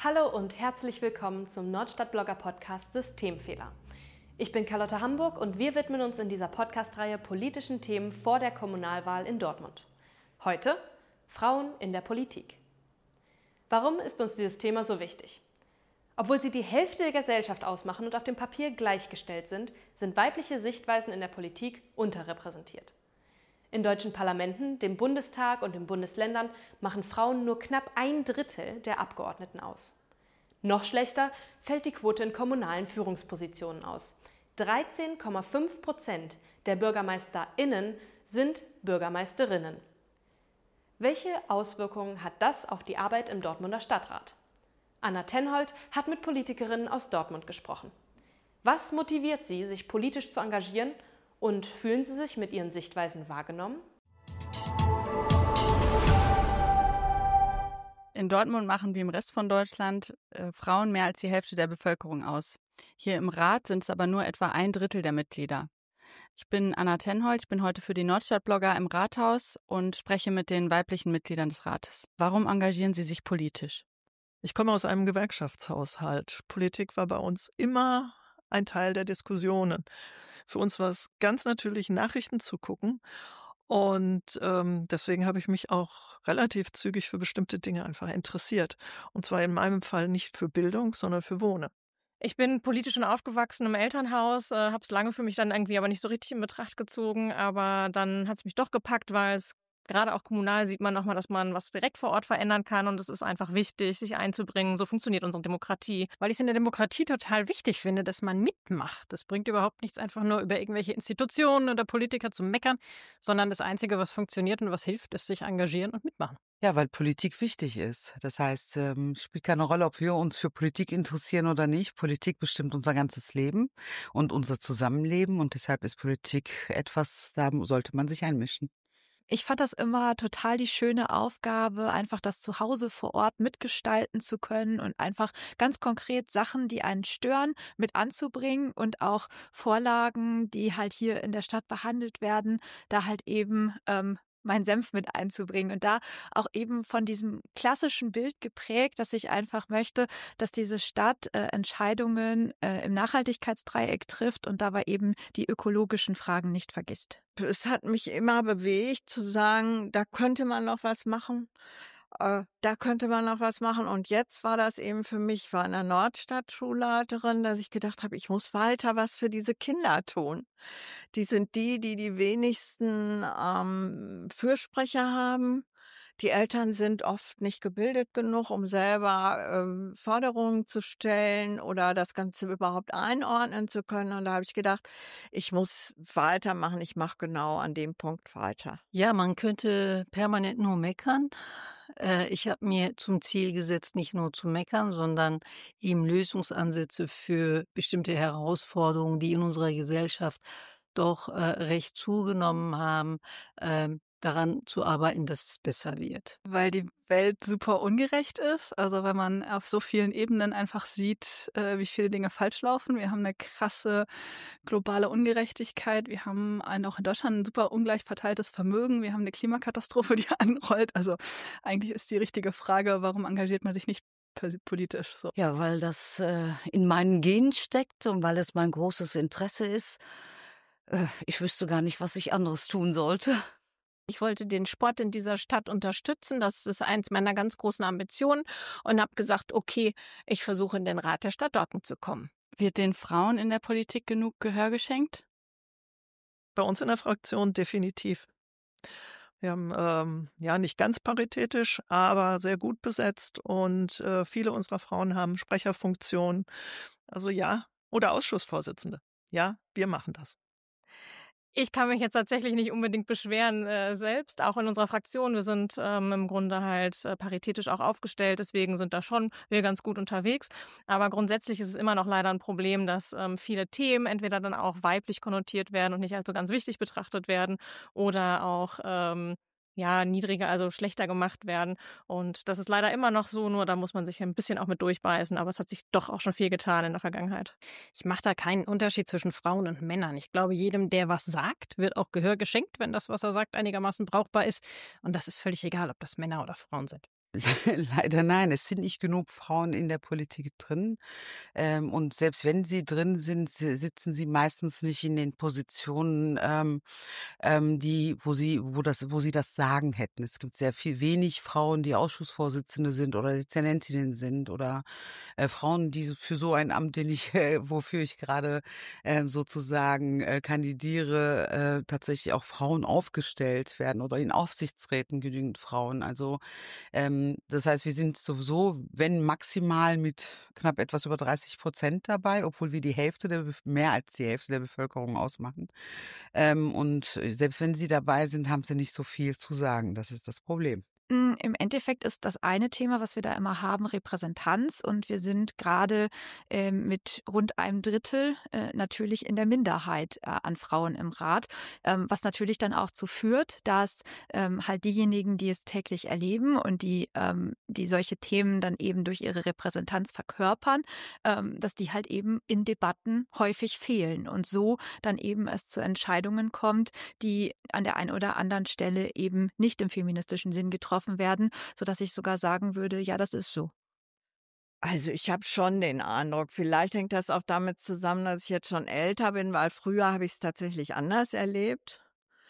Hallo und herzlich willkommen zum Nordstadt-Blogger-Podcast Systemfehler. Ich bin Carlotta Hamburg und wir widmen uns in dieser Podcast-Reihe politischen Themen vor der Kommunalwahl in Dortmund. Heute Frauen in der Politik. Warum ist uns dieses Thema so wichtig? Obwohl sie die Hälfte der Gesellschaft ausmachen und auf dem Papier gleichgestellt sind, sind weibliche Sichtweisen in der Politik unterrepräsentiert. In deutschen Parlamenten, dem Bundestag und den Bundesländern machen Frauen nur knapp 1/3 der Abgeordneten aus. Noch schlechter fällt die Quote in kommunalen Führungspositionen aus. 13,5% der BürgermeisterInnen sind Bürgermeisterinnen. Welche Auswirkungen hat das auf die Arbeit im Dortmunder Stadtrat? Anna Tenhold hat mit Politikerinnen aus Dortmund gesprochen. Was motiviert sie, sich politisch zu engagieren? Und fühlen Sie sich mit Ihren Sichtweisen wahrgenommen? In Dortmund machen wie im Rest von Deutschland Frauen mehr als die Hälfte der Bevölkerung aus. Hier im Rat sind es aber nur etwa 1/3 der Mitglieder. Ich bin Anna Tenhold, ich bin heute für die Nordstadt-Blogger im Rathaus und spreche mit den weiblichen Mitgliedern des Rates. Warum engagieren Sie sich politisch? Ich komme aus einem Gewerkschaftshaushalt. Politik war bei uns immer ein Teil der Diskussionen. Für uns war es ganz natürlich, Nachrichten zu gucken. Und deswegen habe ich mich auch relativ zügig für bestimmte Dinge einfach interessiert. Und zwar in meinem Fall nicht für Bildung, sondern für Wohnen. Ich bin politisch schon aufgewachsen im Elternhaus, habe es lange für mich dann irgendwie aber nicht so richtig in Betracht gezogen. Aber dann hat es mich doch gepackt, weil es gerade auch kommunal sieht man nochmal, dass man was direkt vor Ort verändern kann und es ist einfach wichtig, sich einzubringen. So funktioniert unsere Demokratie. Weil ich es in der Demokratie total wichtig finde, dass man mitmacht. Das bringt überhaupt nichts, einfach nur über irgendwelche Institutionen oder Politiker zu meckern, sondern das Einzige, was funktioniert und was hilft, ist sich engagieren und mitmachen. Ja, weil Politik wichtig ist. Das heißt, spielt keine Rolle, ob wir uns für Politik interessieren oder nicht. Politik bestimmt unser ganzes Leben und unser Zusammenleben und deshalb ist Politik etwas, da sollte man sich einmischen. Ich fand das immer total die schöne Aufgabe, einfach das Zuhause vor Ort mitgestalten zu können und einfach ganz konkret Sachen, die einen stören, mit anzubringen und auch Vorlagen, die halt hier in der Stadt behandelt werden, da halt eben meinen Senf mit einzubringen und da auch eben von diesem klassischen Bild geprägt, dass ich einfach möchte, dass diese Stadt Entscheidungen im Nachhaltigkeitsdreieck trifft und dabei eben die ökologischen Fragen nicht vergisst. Es hat mich immer bewegt zu sagen, da könnte man noch was machen. Da könnte man noch was machen. Und jetzt war das eben für mich, ich war in der Nordstadt Schulleiterin, dass ich gedacht habe, ich muss weiter was für diese Kinder tun. Die sind die wenigsten Fürsprecher haben. Die Eltern sind oft nicht gebildet genug, um selber Forderungen zu stellen oder das Ganze überhaupt einordnen zu können. Und da habe ich gedacht, ich muss weitermachen. Ich mache genau an dem Punkt weiter. Ja, man könnte permanent nur meckern. Ich habe mir zum Ziel gesetzt, nicht nur zu meckern, sondern eben Lösungsansätze für bestimmte Herausforderungen, die in unserer Gesellschaft doch recht zugenommen haben, daran zu arbeiten, dass es besser wird. Weil die Welt super ungerecht ist, also wenn man auf so vielen Ebenen einfach sieht, wie viele Dinge falsch laufen. Wir haben eine krasse globale Ungerechtigkeit, wir haben auch in Deutschland ein super ungleich verteiltes Vermögen, wir haben eine Klimakatastrophe, die anrollt. Also eigentlich ist die richtige Frage, warum engagiert man sich nicht politisch so? Ja, weil das in meinen Genen steckt und weil es mein großes Interesse ist. Ich wüsste gar nicht, was ich anderes tun sollte. Ich wollte den Sport in dieser Stadt unterstützen. Das ist eins meiner ganz großen Ambitionen und habe gesagt, okay, ich versuche in den Rat der Stadt Dortmund zu kommen. Wird den Frauen in der Politik genug Gehör geschenkt? Bei uns in der Fraktion definitiv. Wir haben nicht ganz paritätisch, aber sehr gut besetzt und viele unserer Frauen haben Sprecherfunktionen. Also ja, oder Ausschussvorsitzende. Ja, wir machen das. Ich kann mich jetzt tatsächlich nicht unbedingt beschweren selbst, auch in unserer Fraktion. Wir sind im Grunde halt paritätisch auch aufgestellt, deswegen sind da schon wir ganz gut unterwegs. Aber grundsätzlich ist es immer noch leider ein Problem, dass viele Themen entweder dann auch weiblich konnotiert werden und nicht als so ganz wichtig betrachtet werden oder auch niedriger, also schlechter gemacht werden. Und das ist leider immer noch so, nur da muss man sich ein bisschen auch mit durchbeißen. Aber es hat sich doch auch schon viel getan in der Vergangenheit. Ich mache da keinen Unterschied zwischen Frauen und Männern. Ich glaube, jedem, der was sagt, wird auch Gehör geschenkt, wenn das, was er sagt, einigermaßen brauchbar ist. Und das ist völlig egal, ob das Männer oder Frauen sind. Leider nein, es sind nicht genug Frauen in der Politik drin. Und selbst wenn sie drin sind, sitzen sie meistens nicht in den Positionen, wo sie das Sagen hätten. Es gibt sehr wenig Frauen, die Ausschussvorsitzende sind oder Dezernentinnen sind oder Frauen, die für so ein Amt, wofür ich gerade sozusagen kandidiere, tatsächlich auch Frauen aufgestellt werden oder in Aufsichtsräten genügend Frauen. Also das heißt, wir sind sowieso, wenn maximal mit knapp etwas über 30% dabei, obwohl wir mehr als die Hälfte der Bevölkerung ausmachen. Und selbst wenn sie dabei sind, haben sie nicht so viel zu sagen. Das ist das Problem. Im Endeffekt ist das eine Thema, was wir da immer haben, Repräsentanz. Und wir sind gerade mit rund einem Drittel natürlich in der Minderheit an Frauen im Rat, was natürlich dann auch dazu führt, dass halt diejenigen, die es täglich erleben und die solche Themen dann eben durch ihre Repräsentanz verkörpern, dass die halt eben in Debatten häufig fehlen und so dann eben es zu Entscheidungen kommt, die an der einen oder anderen Stelle eben nicht im feministischen Sinn getroffen werden, sodass ich sogar sagen würde, ja, das ist so. Also ich habe schon den Eindruck, vielleicht hängt das auch damit zusammen, dass ich jetzt schon älter bin, weil früher habe ich es tatsächlich anders erlebt.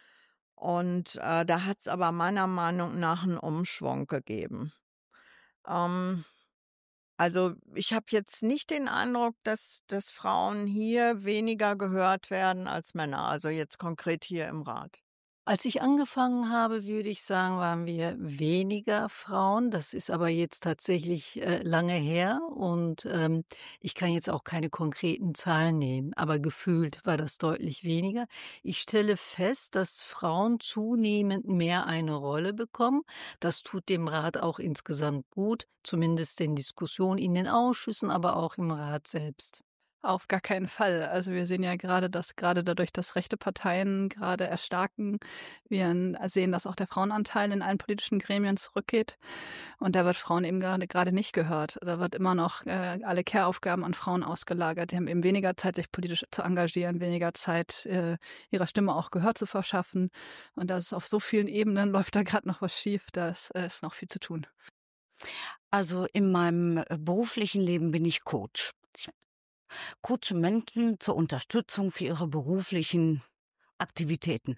Und da hat es aber meiner Meinung nach einen Umschwung gegeben. Ähm, also ich habe jetzt nicht den Eindruck, dass Frauen hier weniger gehört werden als Männer, also jetzt konkret hier im Rat. Als ich angefangen habe, würde ich sagen, waren wir weniger Frauen. Das ist aber jetzt tatsächlich lange her und ich kann jetzt auch keine konkreten Zahlen nehmen, aber gefühlt war das deutlich weniger. Ich stelle fest, dass Frauen zunehmend mehr eine Rolle bekommen. Das tut dem Rat auch insgesamt gut, zumindest in Diskussionen in den Ausschüssen, aber auch im Rat selbst. Auf gar keinen Fall. Also wir sehen ja gerade, dass gerade dadurch, dass rechte Parteien gerade erstarken, wir sehen, dass auch der Frauenanteil in allen politischen Gremien zurückgeht. Und da wird Frauen eben gerade nicht gehört. Da wird immer noch alle Care-Aufgaben an Frauen ausgelagert. Die haben eben weniger Zeit, sich politisch zu engagieren, weniger Zeit, ihrer Stimme auch Gehör zu verschaffen. Und das ist auf so vielen Ebenen läuft da gerade noch was schief. Da ist noch viel zu tun. Also in meinem beruflichen Leben bin ich Coach. Ich coache Menschen zur Unterstützung für ihre beruflichen Aktivitäten.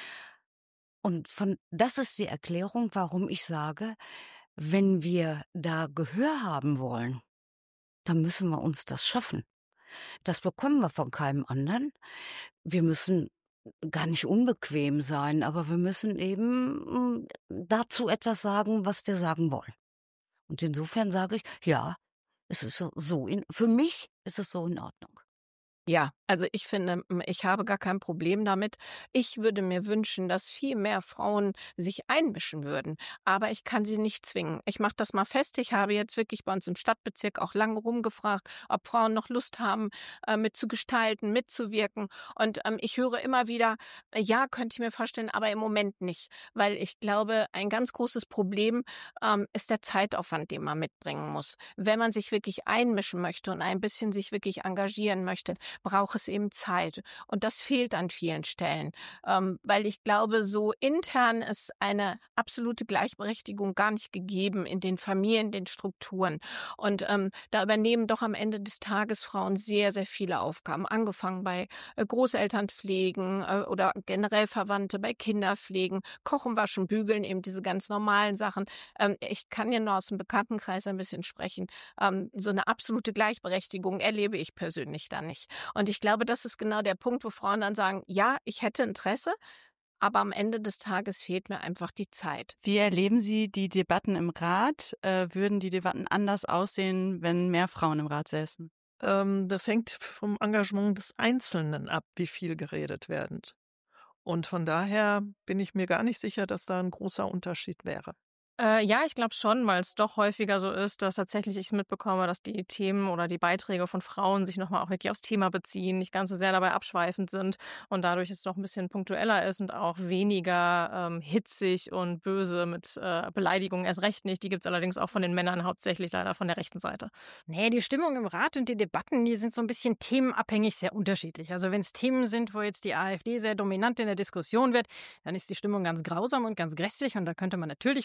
Und das ist die Erklärung, warum ich sage, wenn wir da Gehör haben wollen, dann müssen wir uns das schaffen. Das bekommen wir von keinem anderen. Wir müssen gar nicht unbequem sein, aber wir müssen eben dazu etwas sagen, was wir sagen wollen. Und insofern sage ich, ja, es ist für mich ist es so in Ordnung. Ja, also ich finde, ich habe gar kein Problem damit. Ich würde mir wünschen, dass viel mehr Frauen sich einmischen würden. Aber ich kann sie nicht zwingen. Ich mache das mal fest. Ich habe jetzt wirklich bei uns im Stadtbezirk auch lange rumgefragt, ob Frauen noch Lust haben, mitzugestalten, mitzuwirken. Und ich höre immer wieder, ja, könnte ich mir vorstellen, aber im Moment nicht. Weil ich glaube, ein ganz großes Problem ist der Zeitaufwand, den man mitbringen muss. Wenn man sich wirklich einmischen möchte und ein bisschen sich wirklich engagieren möchte, braucht es eben Zeit. Und das fehlt an vielen Stellen, weil ich glaube, so intern ist eine absolute Gleichberechtigung gar nicht gegeben in den Familien, den Strukturen. Und da übernehmen doch am Ende des Tages Frauen sehr, sehr viele Aufgaben, angefangen bei Großelternpflegen oder generell Verwandte, bei Kinderpflegen, Kochen, Waschen, Bügeln, eben diese ganz normalen Sachen. Ich kann ja nur aus dem Bekanntenkreis ein bisschen sprechen. So eine absolute Gleichberechtigung erlebe ich persönlich da nicht. Und ich glaube, das ist genau der Punkt, wo Frauen dann sagen, ja, ich hätte Interesse, aber am Ende des Tages fehlt mir einfach die Zeit. Wie erleben Sie die Debatten im Rat? Würden die Debatten anders aussehen, wenn mehr Frauen im Rat säßen? Das hängt vom Engagement des Einzelnen ab, wie viel geredet wird. Und von daher bin ich mir gar nicht sicher, dass da ein großer Unterschied wäre. Ja, ich glaube schon, weil es doch häufiger so ist, dass tatsächlich ich mitbekomme, dass die Themen oder die Beiträge von Frauen sich nochmal auch wirklich aufs Thema beziehen, nicht ganz so sehr dabei abschweifend sind und dadurch es doch ein bisschen punktueller ist und auch weniger hitzig und böse mit Beleidigungen erst recht nicht. Die gibt es allerdings auch von den Männern, hauptsächlich leider von der rechten Seite. Nee, die Stimmung im Rat und die Debatten, die sind so ein bisschen themenabhängig sehr unterschiedlich. Also wenn es Themen sind, wo jetzt die AfD sehr dominant in der Diskussion wird, dann ist die Stimmung ganz grausam und ganz grässlich und da könnte man natürlich vermuten,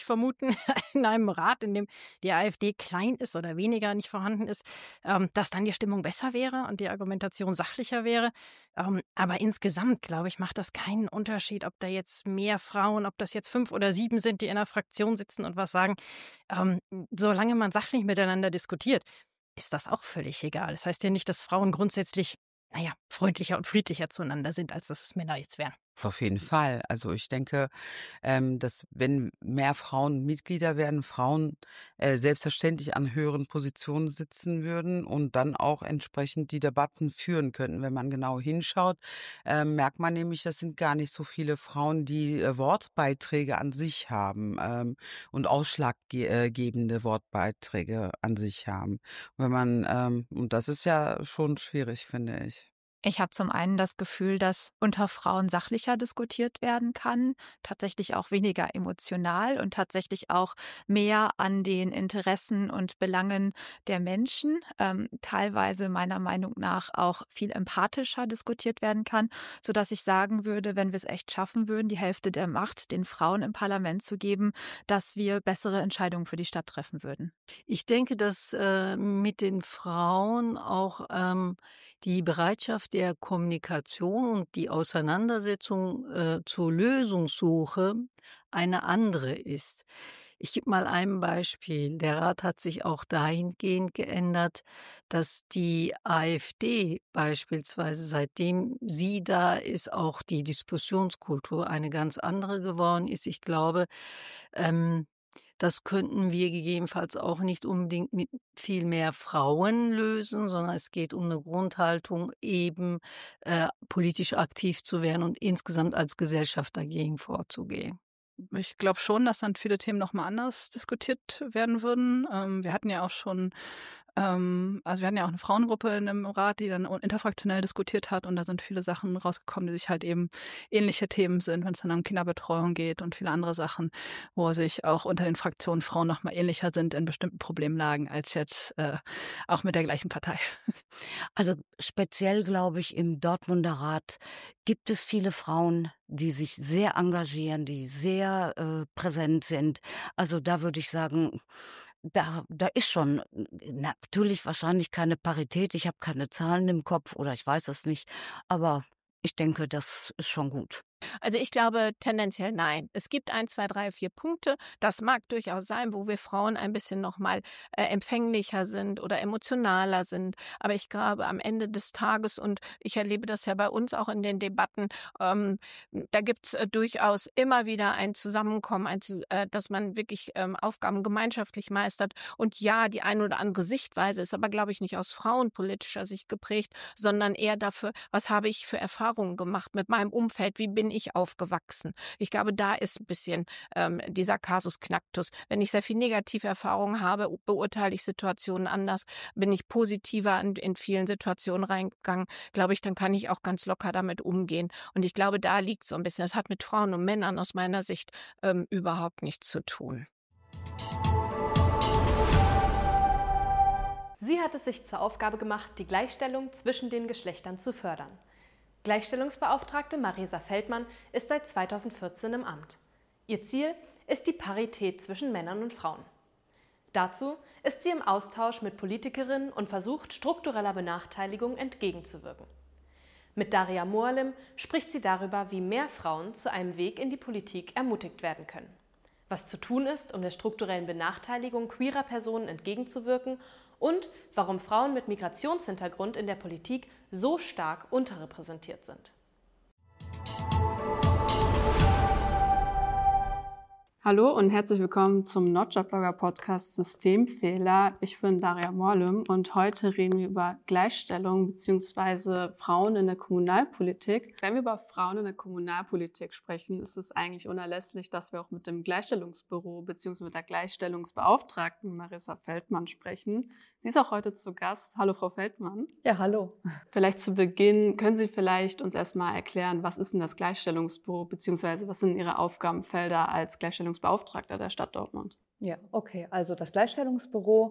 in einem Rat, in dem die AfD klein ist oder weniger nicht vorhanden ist, dass dann die Stimmung besser wäre und die Argumentation sachlicher wäre. Aber insgesamt, glaube ich, macht das keinen Unterschied, ob da jetzt mehr Frauen, ob das jetzt 5 oder 7 sind, die in einer Fraktion sitzen und was sagen. Solange man sachlich miteinander diskutiert, ist das auch völlig egal. Das heißt ja nicht, dass Frauen grundsätzlich, freundlicher und friedlicher zueinander sind, als dass es Männer jetzt wären. Auf jeden Fall. Also ich denke, dass wenn mehr Frauen Mitglieder werden, Frauen selbstverständlich an höheren Positionen sitzen würden und dann auch entsprechend die Debatten führen könnten. Wenn man genau hinschaut, merkt man nämlich, das sind gar nicht so viele Frauen, die Wortbeiträge an sich haben und ausschlaggebende Wortbeiträge an sich haben. Wenn man, und das ist ja schon schwierig, finde ich. Ich habe zum einen das Gefühl, dass unter Frauen sachlicher diskutiert werden kann, tatsächlich auch weniger emotional und tatsächlich auch mehr an den Interessen und Belangen der Menschen, teilweise meiner Meinung nach auch viel empathischer diskutiert werden kann, sodass ich sagen würde, wenn wir es echt schaffen würden, die Hälfte der Macht den Frauen im Parlament zu geben, dass wir bessere Entscheidungen für die Stadt treffen würden. Ich denke, dass mit den Frauen auch die Bereitschaft der Kommunikation und die Auseinandersetzung zur Lösungssuche eine andere ist. Ich gebe mal ein Beispiel. Der Rat hat sich auch dahingehend geändert, dass die AfD beispielsweise, seitdem sie da ist, auch die Diskussionskultur eine ganz andere geworden ist. Ich glaube, das könnten wir gegebenenfalls auch nicht unbedingt mit viel mehr Frauen lösen, sondern es geht um eine Grundhaltung, eben politisch aktiv zu werden und insgesamt als Gesellschaft dagegen vorzugehen. Ich glaube schon, dass dann viele Themen nochmal anders diskutiert werden würden. Wir hatten ja auch schon wir hatten ja auch eine Frauengruppe in einem Rat, die dann interfraktionell diskutiert hat und da sind viele Sachen rausgekommen, die sich halt eben ähnliche Themen sind, wenn es dann um Kinderbetreuung geht und viele andere Sachen, wo sich auch unter den Fraktionen Frauen nochmal ähnlicher sind in bestimmten Problemlagen als jetzt auch mit der gleichen Partei. Also speziell, glaube ich, im Dortmunder Rat gibt es viele Frauen, die sich sehr engagieren, die sehr präsent sind. Also da würde ich sagen, da ist schon natürlich wahrscheinlich keine Parität. Ich habe keine Zahlen im Kopf oder ich weiß es nicht. Aber ich denke, das ist schon gut. Also ich glaube tendenziell nein. Es gibt 1, 2, 3, 4 Punkte. Das mag durchaus sein, wo wir Frauen ein bisschen nochmal empfänglicher sind oder emotionaler sind. Aber ich glaube am Ende des Tages, und ich erlebe das ja bei uns auch in den Debatten, da gibt es durchaus immer wieder ein Zusammenkommen, dass man wirklich Aufgaben gemeinschaftlich meistert. Und ja, die eine oder andere Sichtweise ist aber, glaube ich, nicht aus frauenpolitischer Sicht geprägt, sondern eher dafür, was habe ich für Erfahrungen gemacht mit meinem Umfeld, wie bin ich aufgewachsen. Ich glaube, da ist ein bisschen dieser Kasus Knacktus. Wenn ich sehr viel Negativerfahrungen habe, beurteile ich Situationen anders. Bin ich positiver in vielen Situationen reingegangen, glaube ich, dann kann ich auch ganz locker damit umgehen. Und ich glaube, da liegt so ein bisschen. Das hat mit Frauen und Männern aus meiner Sicht überhaupt nichts zu tun. Sie hat es sich zur Aufgabe gemacht, die Gleichstellung zwischen den Geschlechtern zu fördern. Gleichstellungsbeauftragte Marisa Feldmann ist seit 2014 im Amt. Ihr Ziel ist die Parität zwischen Männern und Frauen. Dazu ist sie im Austausch mit Politikerinnen und versucht, struktureller Benachteiligung entgegenzuwirken. Mit Daria Moalim spricht sie darüber, wie mehr Frauen zu einem Weg in die Politik ermutigt werden können. Was zu tun ist, um der strukturellen Benachteiligung queerer Personen entgegenzuwirken und warum Frauen mit Migrationshintergrund in der Politik so stark unterrepräsentiert sind. Hallo und herzlich willkommen zum Nordstadtblogger Podcast Systemfehler. Ich bin Daria Moalim und heute reden wir über Gleichstellung bzw. Frauen in der Kommunalpolitik. Wenn wir über Frauen in der Kommunalpolitik sprechen, ist es eigentlich unerlässlich, dass wir auch mit dem Gleichstellungsbüro bzw. mit der Gleichstellungsbeauftragten Marisa Feldmann sprechen. Sie ist auch heute zu Gast. Hallo Frau Feldmann. Ja, hallo. Vielleicht zu Beginn, können Sie vielleicht uns erstmal erklären, was ist denn das Gleichstellungsbüro bzw. was sind Ihre Aufgabenfelder als Gleichstellungsbeauftragte Gleichstellungsbeauftragter der Stadt Dortmund? Ja, okay. Also das Gleichstellungsbüro,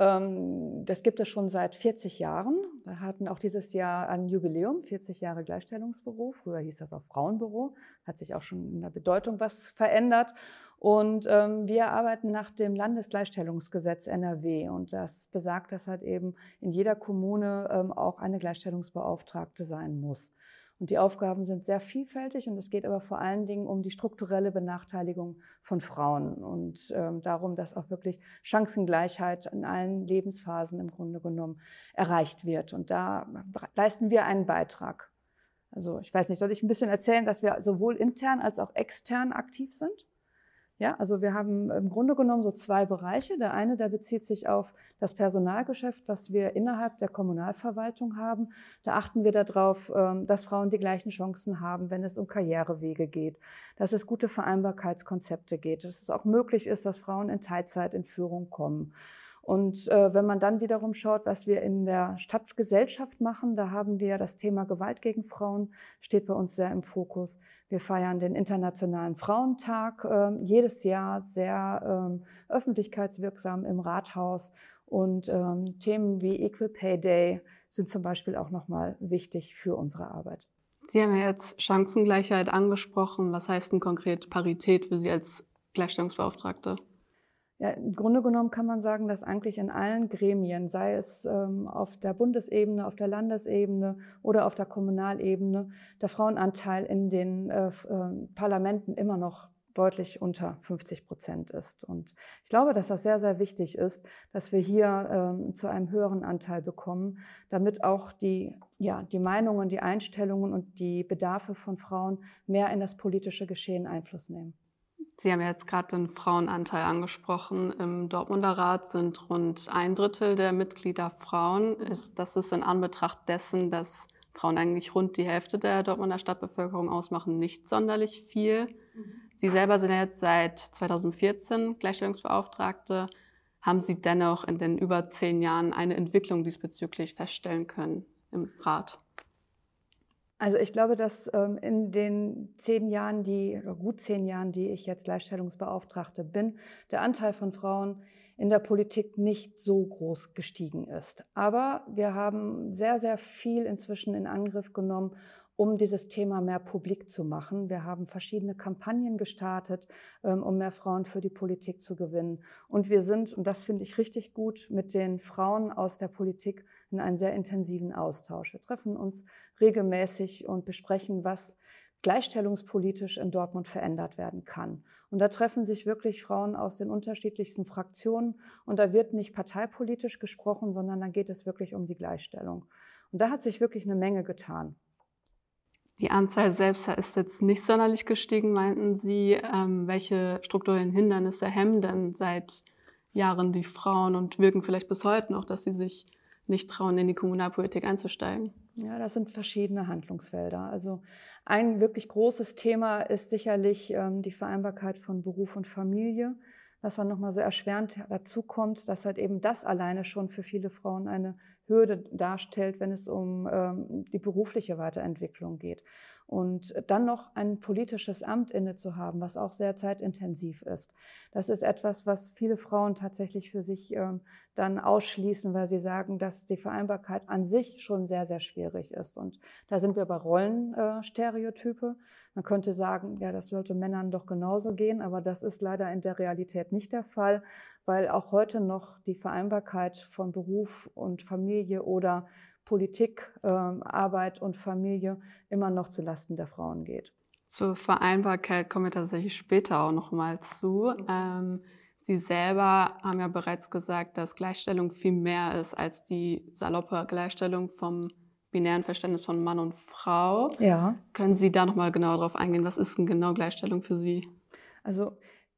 das gibt es schon seit 40 Jahren. Wir hatten auch dieses Jahr ein Jubiläum, 40 Jahre Gleichstellungsbüro. Früher hieß das auch Frauenbüro. Hat sich auch schon in der Bedeutung was verändert. Und wir arbeiten nach dem Landesgleichstellungsgesetz NRW. Und das besagt, dass halt eben in jeder Kommune auch eine Gleichstellungsbeauftragte sein muss. Und die Aufgaben sind sehr vielfältig und es geht aber vor allen Dingen um die strukturelle Benachteiligung von Frauen und darum, dass auch wirklich Chancengleichheit in allen Lebensphasen im Grunde genommen erreicht wird. Und da leisten wir einen Beitrag. Also ich weiß nicht, soll ich ein bisschen erzählen, dass wir sowohl intern als auch extern aktiv sind? Ja, also wir haben im Grunde genommen so zwei Bereiche. Der eine, der bezieht sich auf das Personalgeschäft, was wir innerhalb der Kommunalverwaltung haben. Da achten wir darauf, dass Frauen die gleichen Chancen haben, wenn es um Karrierewege geht, dass es gute Vereinbarkeitskonzepte geht, dass es auch möglich ist, dass Frauen in Teilzeit in Führung kommen. Und wenn man dann wiederum schaut, was wir in der Stadtgesellschaft machen, da haben wir das Thema Gewalt gegen Frauen, steht bei uns sehr im Fokus. Wir feiern den Internationalen Frauentag jedes Jahr sehr öffentlichkeitswirksam im Rathaus. Und Themen wie Equal Pay Day sind zum Beispiel auch nochmal wichtig für unsere Arbeit. Sie haben ja jetzt Chancengleichheit angesprochen. Was heißt denn konkret Parität für Sie als Gleichstellungsbeauftragte? Ja, im Grunde genommen kann man sagen, dass eigentlich in allen Gremien, sei es auf der Bundesebene, auf der Landesebene oder auf der Kommunalebene, der Frauenanteil in den Parlamenten immer noch deutlich unter 50% ist. Und ich glaube, dass das sehr, sehr wichtig ist, dass wir hier zu einem höheren Anteil bekommen, damit auch die Meinungen, die Einstellungen und die Bedarfe von Frauen mehr in das politische Geschehen Einfluss nehmen. Sie haben ja jetzt gerade den Frauenanteil angesprochen. Im Dortmunder Rat sind rund 1/3 der Mitglieder Frauen. Das ist in Anbetracht dessen, dass Frauen eigentlich rund die Hälfte der Dortmunder Stadtbevölkerung ausmachen, nicht sonderlich viel. Sie selber sind ja jetzt seit 2014 Gleichstellungsbeauftragte. Haben Sie dennoch in den über 10 Jahren eine Entwicklung diesbezüglich feststellen können im Rat? Also ich glaube, dass in den 10 Jahren, gut 10 Jahren, die ich jetzt Gleichstellungsbeauftragte bin, der Anteil von Frauen in der Politik nicht so groß gestiegen ist. Aber wir haben sehr, sehr viel inzwischen in Angriff genommen, um dieses Thema mehr publik zu machen. Wir haben verschiedene Kampagnen gestartet, um mehr Frauen für die Politik zu gewinnen. Und wir sind, und das finde ich richtig gut, mit den Frauen aus der Politik in einem sehr intensiven Austausch. Wir treffen uns regelmäßig und besprechen, was gleichstellungspolitisch in Dortmund verändert werden kann. Und da treffen sich wirklich Frauen aus den unterschiedlichsten Fraktionen. Und da wird nicht parteipolitisch gesprochen, sondern da geht es wirklich um die Gleichstellung. Und da hat sich wirklich eine Menge getan. Die Anzahl selbst ist jetzt nicht sonderlich gestiegen, meinten Sie. Welche strukturellen Hindernisse hemmen denn seit Jahren die Frauen und wirken vielleicht bis heute noch, dass sie sich nicht trauen, in die Kommunalpolitik einzusteigen? Ja, das sind verschiedene Handlungsfelder. Also ein wirklich großes Thema ist sicherlich die Vereinbarkeit von Beruf und Familie, was dann nochmal so erschwerend dazu kommt, dass halt eben das alleine schon für viele Frauen eine Hürde darstellt, wenn es um die berufliche Weiterentwicklung geht. Und dann noch ein politisches Amt inne zu haben, was auch sehr zeitintensiv ist. Das ist etwas, was viele Frauen tatsächlich für sich dann ausschließen, weil sie sagen, dass die Vereinbarkeit an sich schon sehr, sehr schwierig ist. Und da sind wir bei Rollenstereotype. Man könnte sagen, ja, das sollte Männern doch genauso gehen, aber das ist leider in der Realität nicht der Fall, weil auch heute noch die Vereinbarkeit von Beruf und Familie oder Politik, Arbeit und Familie immer noch zulasten der Frauen geht. Zur Vereinbarkeit kommen wir tatsächlich später auch noch mal zu. Sie selber haben ja bereits gesagt, dass Gleichstellung viel mehr ist als die saloppe Gleichstellung vom binären Verständnis von Mann und Frau. Ja. Können Sie da noch mal genauer darauf eingehen? Was ist denn genau Gleichstellung für Sie? Also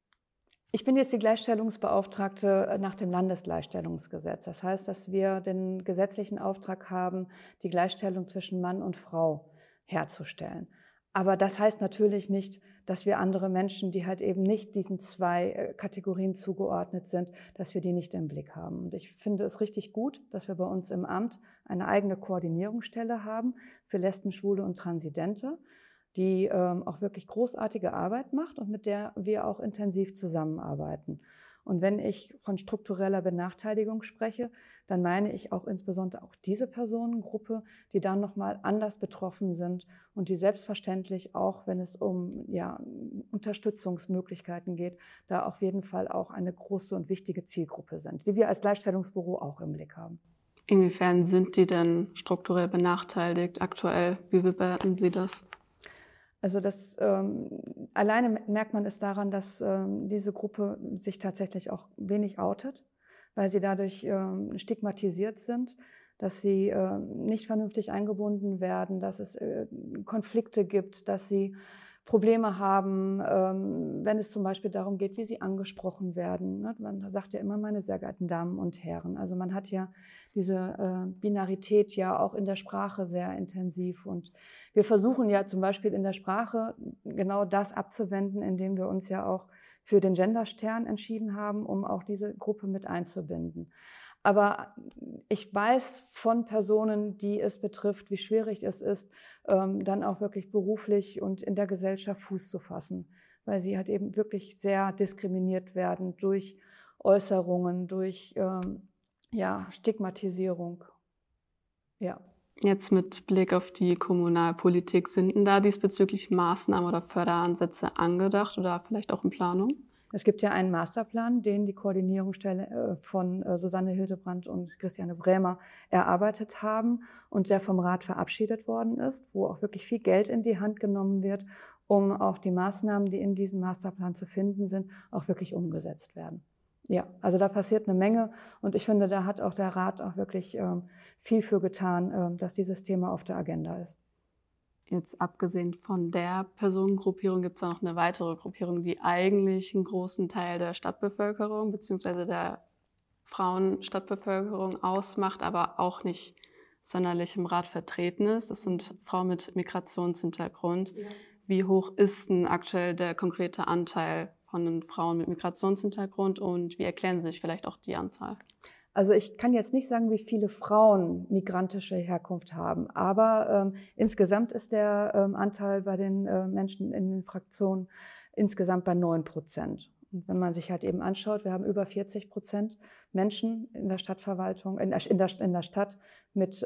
ich bin jetzt die Gleichstellungsbeauftragte nach dem Landesgleichstellungsgesetz. Das heißt, dass wir den gesetzlichen Auftrag haben, die Gleichstellung zwischen Mann und Frau herzustellen. Aber das heißt natürlich nicht, dass wir andere Menschen, die halt eben nicht diesen 2 Kategorien zugeordnet sind, dass wir die nicht im Blick haben. Und ich finde es richtig gut, dass wir bei uns im Amt eine eigene Koordinierungsstelle haben für Lesben, Schwule und Transidente. die auch wirklich großartige Arbeit macht und mit der wir auch intensiv zusammenarbeiten. Und wenn ich von struktureller Benachteiligung spreche, dann meine ich auch insbesondere auch diese Personengruppe, die dann nochmal anders betroffen sind und die selbstverständlich auch, wenn es um Unterstützungsmöglichkeiten geht, da auf jeden Fall auch eine große und wichtige Zielgruppe sind, die wir als Gleichstellungsbüro auch im Blick haben. Inwiefern sind die denn strukturell benachteiligt aktuell? Wie bewerten Sie das? Also das alleine merkt man es daran, dass diese Gruppe sich tatsächlich auch wenig outet, weil sie dadurch stigmatisiert sind, dass sie nicht vernünftig eingebunden werden, dass es Konflikte gibt, dass sie Probleme haben, wenn es zum Beispiel darum geht, wie sie angesprochen werden. Ne? Man sagt ja immer, meine sehr geehrten Damen und Herren. Also man hat ja diese Binarität ja auch in der Sprache sehr intensiv. Und wir versuchen ja zum Beispiel in der Sprache genau das abzuwenden, indem wir uns ja auch für den Genderstern entschieden haben, um auch diese Gruppe mit einzubinden. Aber ich weiß von Personen, die es betrifft, wie schwierig es ist, dann auch wirklich beruflich und in der Gesellschaft Fuß zu fassen, weil sie halt eben wirklich sehr diskriminiert werden durch Äußerungen, durch Stigmatisierung. Ja. Jetzt mit Blick auf die Kommunalpolitik, sind denn da diesbezüglich Maßnahmen oder Förderansätze angedacht oder vielleicht auch in Planung? Es gibt ja einen Masterplan, den die Koordinierungsstelle von Susanne Hildebrandt und Christiane Brämer erarbeitet haben und der vom Rat verabschiedet worden ist, wo auch wirklich viel Geld in die Hand genommen wird, um auch die Maßnahmen, die in diesem Masterplan zu finden sind, auch wirklich umgesetzt werden. Ja, also da passiert eine Menge und ich finde, da hat auch der Rat auch wirklich viel für getan, dass dieses Thema auf der Agenda ist. Jetzt abgesehen von der Personengruppierung gibt es noch eine weitere Gruppierung, die eigentlich einen großen Teil der Stadtbevölkerung bzw. der Frauenstadtbevölkerung ausmacht, aber auch nicht sonderlich im Rat vertreten ist. Das sind Frauen mit Migrationshintergrund. Ja. Wie hoch ist denn aktuell der konkrete Anteil von den Frauen mit Migrationshintergrund und wie erklären Sie sich vielleicht auch die Anzahl? Also ich kann jetzt nicht sagen, wie viele Frauen migrantische Herkunft haben, aber insgesamt ist der Anteil bei den Menschen in den Fraktionen insgesamt bei 9%. Und wenn man sich halt eben anschaut, wir haben über 40% Menschen in der Stadtverwaltung, in der Stadt mit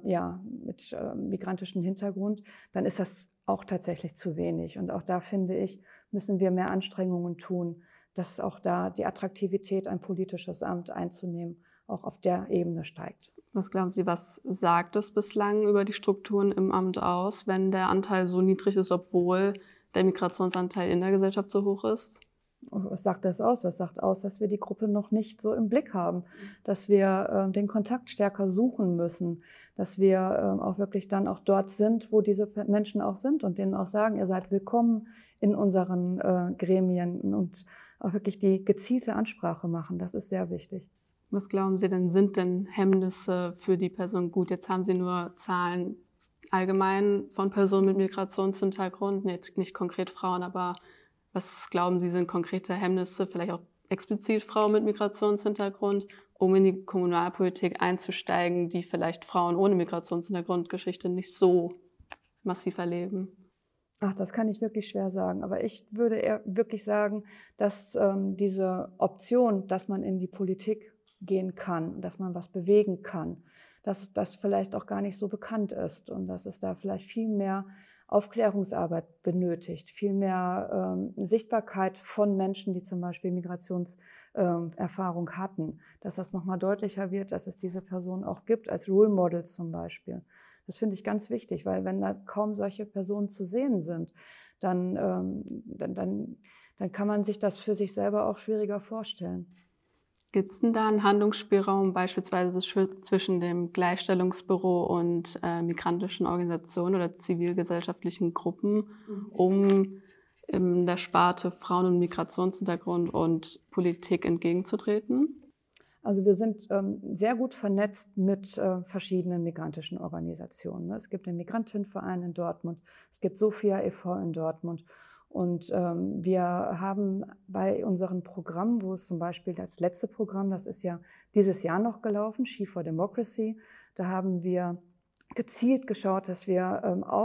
migrantischem Hintergrund, dann ist das auch tatsächlich zu wenig. Und auch da, finde ich, müssen wir mehr Anstrengungen tun, dass auch da die Attraktivität, ein politisches Amt einzunehmen, auch auf der Ebene steigt. Was glauben Sie, was sagt es bislang über die Strukturen im Amt aus, wenn der Anteil so niedrig ist, obwohl der Migrationsanteil in der Gesellschaft so hoch ist? Was sagt das aus? Das sagt aus, dass wir die Gruppe noch nicht so im Blick haben, dass wir den Kontakt stärker suchen müssen, dass wir auch wirklich dann auch dort sind, wo diese Menschen auch sind und denen auch sagen, ihr seid willkommen in unseren Gremien und auch wirklich die gezielte Ansprache machen. Das ist sehr wichtig. Was glauben Sie denn, sind denn Hemmnisse für die Person gut? Jetzt haben Sie nur Zahlen allgemein von Personen mit Migrationshintergrund, nicht konkret Frauen, aber was glauben Sie, sind konkrete Hemmnisse, vielleicht auch explizit Frauen mit Migrationshintergrund, um in die Kommunalpolitik einzusteigen, die vielleicht Frauen ohne Migrationshintergrundgeschichte nicht so massiv erleben? Ach, das kann ich wirklich schwer sagen. Aber ich würde eher wirklich sagen, dass diese Option, dass man in die Politik gehen kann, dass man was bewegen kann, dass das vielleicht auch gar nicht so bekannt ist und dass es da vielleicht viel mehr Aufklärungsarbeit benötigt, viel mehr Sichtbarkeit von Menschen, die zum Beispiel Migrationserfahrung hatten, dass das nochmal deutlicher wird, dass es diese Personen auch gibt, als Role Models zum Beispiel. Das finde ich ganz wichtig, weil wenn da kaum solche Personen zu sehen sind, dann kann man sich das für sich selber auch schwieriger vorstellen. Gibt es denn da einen Handlungsspielraum beispielsweise zwischen dem Gleichstellungsbüro und migrantischen Organisationen oder zivilgesellschaftlichen Gruppen, um in der Sparte Frauen- und Migrationshintergrund und Politik entgegenzutreten? Also wir sind sehr gut vernetzt mit verschiedenen migrantischen Organisationen. Es gibt den Migrantinnenverein in Dortmund, es gibt Sophia e.V. in Dortmund. Und wir haben bei unseren Programmen, wo es zum Beispiel das letzte Programm, das ist ja dieses Jahr noch gelaufen, She for Democracy, da haben wir gezielt geschaut, dass wir auch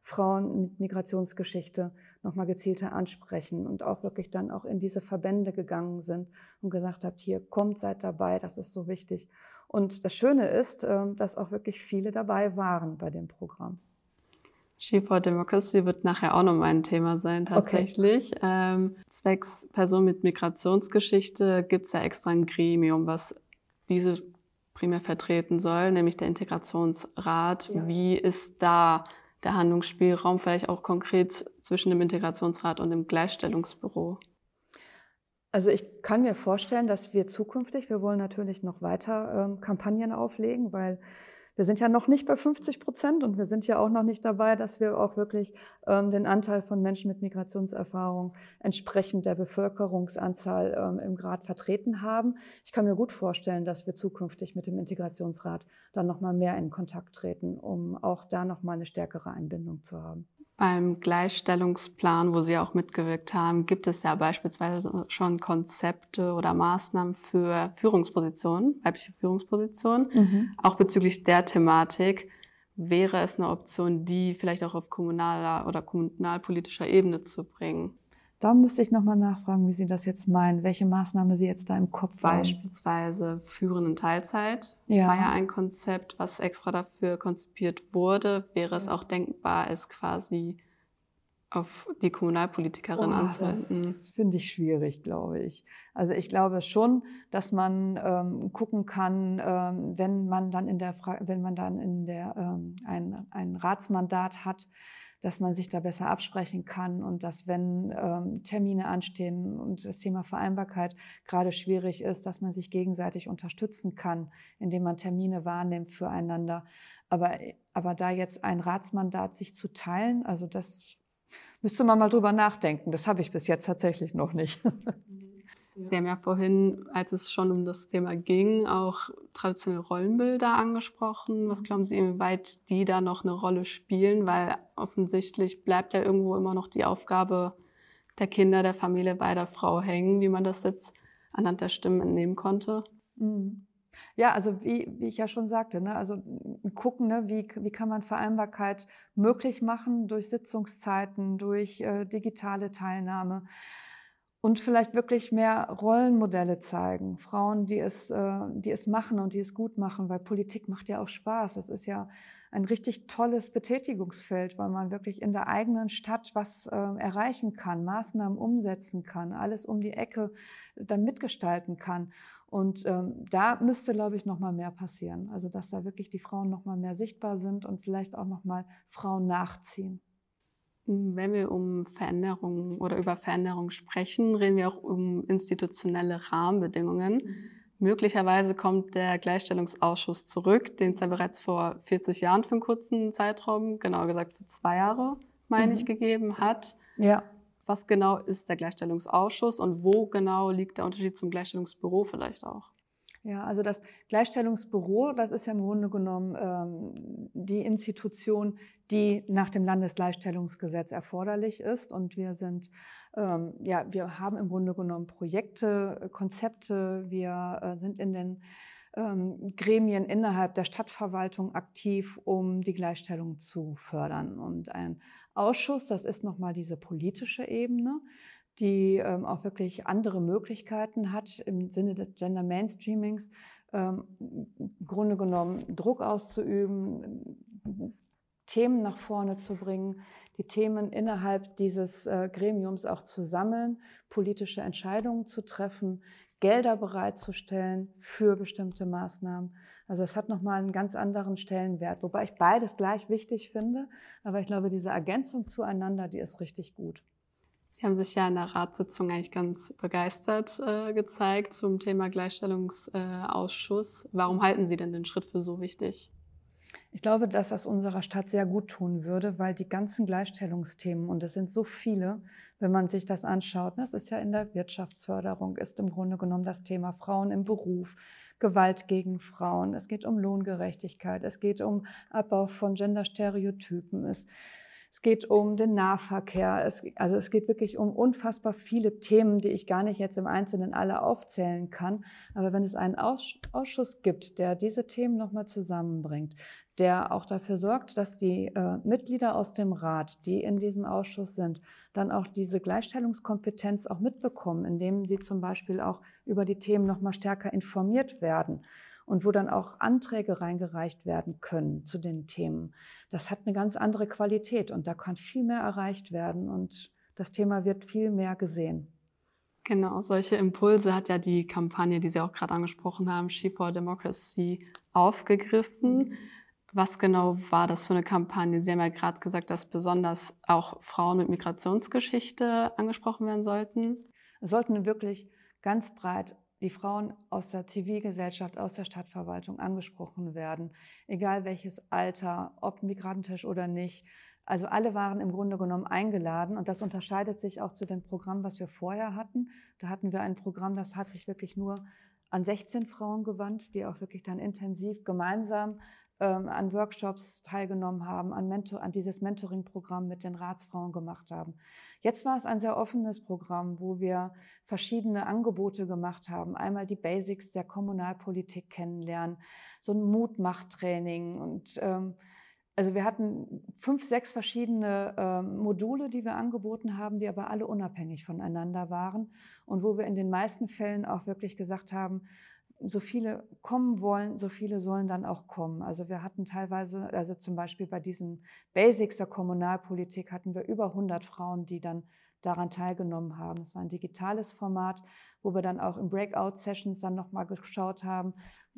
Frauen mit Migrationsgeschichte nochmal gezielter ansprechen und auch wirklich dann auch in diese Verbände gegangen sind und gesagt habt, hier kommt, seid dabei, das ist so wichtig. Und das Schöne ist, dass auch wirklich viele dabei waren bei dem Programm. She4Democracy wird nachher auch nochmal ein Thema sein tatsächlich. Okay. Zwecks Personen mit Migrationsgeschichte gibt es ja extra ein Gremium, was diese primär vertreten soll, nämlich der Integrationsrat. Ja. Wie ist da der Handlungsspielraum vielleicht auch konkret zwischen dem Integrationsrat und dem Gleichstellungsbüro? Also ich kann mir vorstellen, dass wir zukünftig, wir wollen natürlich noch weiter Kampagnen auflegen, weil wir sind ja noch nicht bei 50% und wir sind ja auch noch nicht dabei, dass wir auch wirklich den Anteil von Menschen mit Migrationserfahrung entsprechend der Bevölkerungsanzahl im Grad vertreten haben. Ich kann mir gut vorstellen, dass wir zukünftig mit dem Integrationsrat dann noch mal mehr in Kontakt treten, um auch da noch mal eine stärkere Einbindung zu haben. Beim Gleichstellungsplan, wo Sie auch mitgewirkt haben, gibt es ja beispielsweise schon Konzepte oder Maßnahmen für Führungspositionen, weibliche Führungspositionen. Auch bezüglich der Thematik wäre es eine Option, die vielleicht auch auf kommunaler oder kommunalpolitischer Ebene zu bringen. Da müsste ich nochmal nachfragen, wie Sie das jetzt meinen, welche Maßnahme Sie jetzt da im Kopf haben. Beispielsweise Führen in Teilzeit war ja ein Konzept, was extra dafür konzipiert wurde. Wäre es auch denkbar, es quasi auf die Kommunalpolitikerin anzuwenden? Das finde ich schwierig, glaube ich. Also ich glaube schon, dass man gucken kann, wenn man dann ein Ratsmandat hat, dass man sich da besser absprechen kann und dass, wenn Termine anstehen und das Thema Vereinbarkeit gerade schwierig ist, dass man sich gegenseitig unterstützen kann, indem man Termine wahrnimmt füreinander. Aber da jetzt ein Ratsmandat sich zu teilen, also das müsste man mal drüber nachdenken. Das habe ich bis jetzt tatsächlich noch nicht. Sie haben ja vorhin, als es schon um das Thema ging, auch traditionelle Rollenbilder angesprochen. Was glauben Sie, inwieweit die da noch eine Rolle spielen? Weil offensichtlich bleibt ja irgendwo immer noch die Aufgabe der Kinder, der Familie bei der Frau hängen, wie man das jetzt anhand der Stimmen entnehmen konnte. Ja, also wie ich ja schon sagte, ne, also gucken, ne, wie kann man Vereinbarkeit möglich machen durch Sitzungszeiten, durch digitale Teilnahme. Und vielleicht wirklich mehr Rollenmodelle zeigen, Frauen, die es machen und die es gut machen, weil Politik macht ja auch Spaß. Das ist ja ein richtig tolles Betätigungsfeld, weil man wirklich in der eigenen Stadt was erreichen kann, Maßnahmen umsetzen kann, alles um die Ecke dann mitgestalten kann. Und da müsste, glaube ich, noch mal mehr passieren. Also dass da wirklich die Frauen noch mal mehr sichtbar sind und vielleicht auch noch mal Frauen nachziehen. Wenn wir um Veränderungen oder über Veränderungen sprechen, reden wir auch um institutionelle Rahmenbedingungen. Möglicherweise kommt der Gleichstellungsausschuss zurück, den es ja bereits vor 40 Jahren für einen kurzen Zeitraum, genauer gesagt für 2 Jahre, meine ich, gegeben hat. Ja. Was genau ist der Gleichstellungsausschuss und wo genau liegt der Unterschied zum Gleichstellungsbüro vielleicht auch? Ja, also das Gleichstellungsbüro, das ist ja im Grunde genommen die Institution, die nach dem Landesgleichstellungsgesetz erforderlich ist. Und wir wir haben im Grunde genommen Projekte, Konzepte, wir sind in den Gremien innerhalb der Stadtverwaltung aktiv, um die Gleichstellung zu fördern. Und ein Ausschuss, das ist nochmal diese politische Ebene, die auch wirklich andere Möglichkeiten hat, im Sinne des Gender Mainstreamings im Grunde genommen Druck auszuüben, Themen nach vorne zu bringen, die Themen innerhalb dieses Gremiums auch zu sammeln, politische Entscheidungen zu treffen, Gelder bereitzustellen für bestimmte Maßnahmen. Also es hat nochmal einen ganz anderen Stellenwert, wobei ich beides gleich wichtig finde, aber ich glaube, diese Ergänzung zueinander, die ist richtig gut. Sie haben sich ja in der Ratssitzung eigentlich ganz begeistert gezeigt zum Thema Gleichstellungsausschuss. Warum halten Sie denn den Schritt für so wichtig? Ich glaube, dass das unserer Stadt sehr gut tun würde, weil die ganzen Gleichstellungsthemen, und es sind so viele, wenn man sich das anschaut, das ist ja in der Wirtschaftsförderung, ist im Grunde genommen das Thema Frauen im Beruf, Gewalt gegen Frauen, es geht um Lohngerechtigkeit, es geht um Abbau von Genderstereotypen, Es geht um den Nahverkehr. Es geht wirklich um unfassbar viele Themen, die ich gar nicht jetzt im Einzelnen alle aufzählen kann. Aber wenn es einen Ausschuss gibt, der diese Themen nochmal zusammenbringt, der auch dafür sorgt, dass die Mitglieder aus dem Rat, die in diesem Ausschuss sind, dann auch diese Gleichstellungskompetenz auch mitbekommen, indem sie zum Beispiel auch über die Themen nochmal stärker informiert werden und wo dann auch Anträge reingereicht werden können zu den Themen. Das hat eine ganz andere Qualität und da kann viel mehr erreicht werden und das Thema wird viel mehr gesehen. Genau, solche Impulse hat ja die Kampagne, die Sie auch gerade angesprochen haben, She for Democracy, aufgegriffen. Was genau war das für eine Kampagne? Sie haben ja gerade gesagt, dass besonders auch Frauen mit Migrationsgeschichte angesprochen werden sollten. Es sollten wirklich ganz breit die Frauen aus der Zivilgesellschaft, aus der Stadtverwaltung angesprochen werden, egal welches Alter, ob migrantisch oder nicht. Also alle waren im Grunde genommen eingeladen und das unterscheidet sich auch zu dem Programm, was wir vorher hatten. Da hatten wir ein Programm, das hat sich wirklich nur an 16 Frauen gewandt, die auch wirklich dann intensiv gemeinsam an Workshops teilgenommen haben, an dieses Mentoring-Programm mit den Ratsfrauen gemacht haben. Jetzt war es ein sehr offenes Programm, wo wir verschiedene Angebote gemacht haben. Einmal die Basics der Kommunalpolitik kennenlernen, so ein Mutmachtraining und also wir hatten 5, 6 verschiedene Module, die wir angeboten haben, die aber alle unabhängig voneinander waren und wo wir in den meisten Fällen auch wirklich gesagt haben, so viele kommen wollen, so viele sollen dann auch kommen. Also wir hatten teilweise, also zum Beispiel bei diesen Basics der Kommunalpolitik hatten wir über 100 Frauen, die dann daran teilgenommen haben. Es war ein digitales Format, wo wir dann auch in Breakout-Sessions dann nochmal geschaut haben,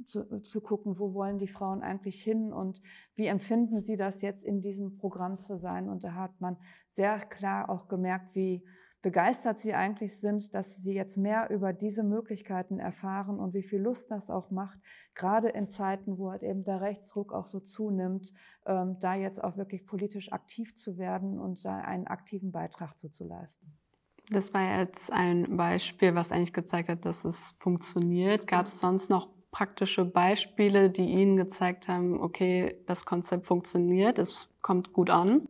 zu gucken, wo wollen die Frauen eigentlich hin und wie empfinden sie das jetzt in diesem Programm zu sein. Und da hat man sehr klar auch gemerkt, wie begeistert sie eigentlich sind, dass sie jetzt mehr über diese Möglichkeiten erfahren und wie viel Lust das auch macht, gerade in Zeiten, wo halt eben der Rechtsruck auch so zunimmt, da jetzt auch wirklich politisch aktiv zu werden und da einen aktiven Beitrag zu leisten. Das war jetzt ein Beispiel, was eigentlich gezeigt hat, dass es funktioniert. Gab es sonst noch praktische Beispiele, die Ihnen gezeigt haben, okay, das Konzept funktioniert, es kommt gut an?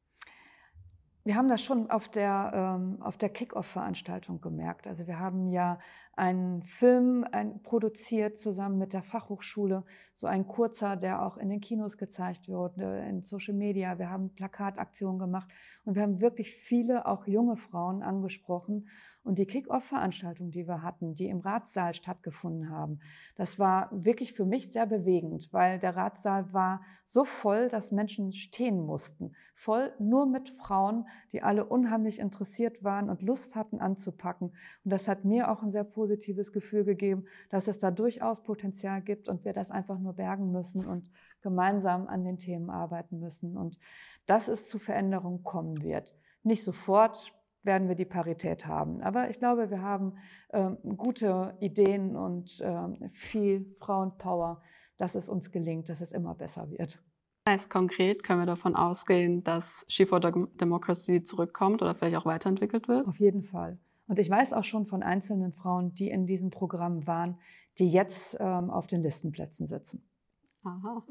Wir haben das schon auf der Kick-Off-Veranstaltung gemerkt. Also wir haben ja einen Film produziert zusammen mit der Fachhochschule, so ein kurzer, der auch in den Kinos gezeigt wurde, in Social Media. Wir haben Plakataktionen gemacht und wir haben wirklich viele, auch junge Frauen angesprochen. Und die Kick-Off-Veranstaltung, die wir hatten, die im Ratssaal stattgefunden haben, das war wirklich für mich sehr bewegend, weil der Ratssaal war so voll, dass Menschen stehen mussten. Voll nur mit Frauen, die alle unheimlich interessiert waren und Lust hatten anzupacken. Und das hat mir auch ein sehr positives Gefühl gegeben, dass es da durchaus Potenzial gibt und wir das einfach nur bergen müssen und gemeinsam an den Themen arbeiten müssen. Und dass es zu Veränderungen kommen wird. Nicht sofort werden wir die Parität haben. Aber ich glaube, wir haben gute Ideen und viel Frauenpower, dass es uns gelingt, dass es immer besser wird. Das heißt, konkret können wir davon ausgehen, dass She for Democracy zurückkommt oder vielleicht auch weiterentwickelt wird? Auf jeden Fall. Und ich weiß auch schon von einzelnen Frauen, die in diesem Programm waren, die jetzt auf den Listenplätzen sitzen. Aha.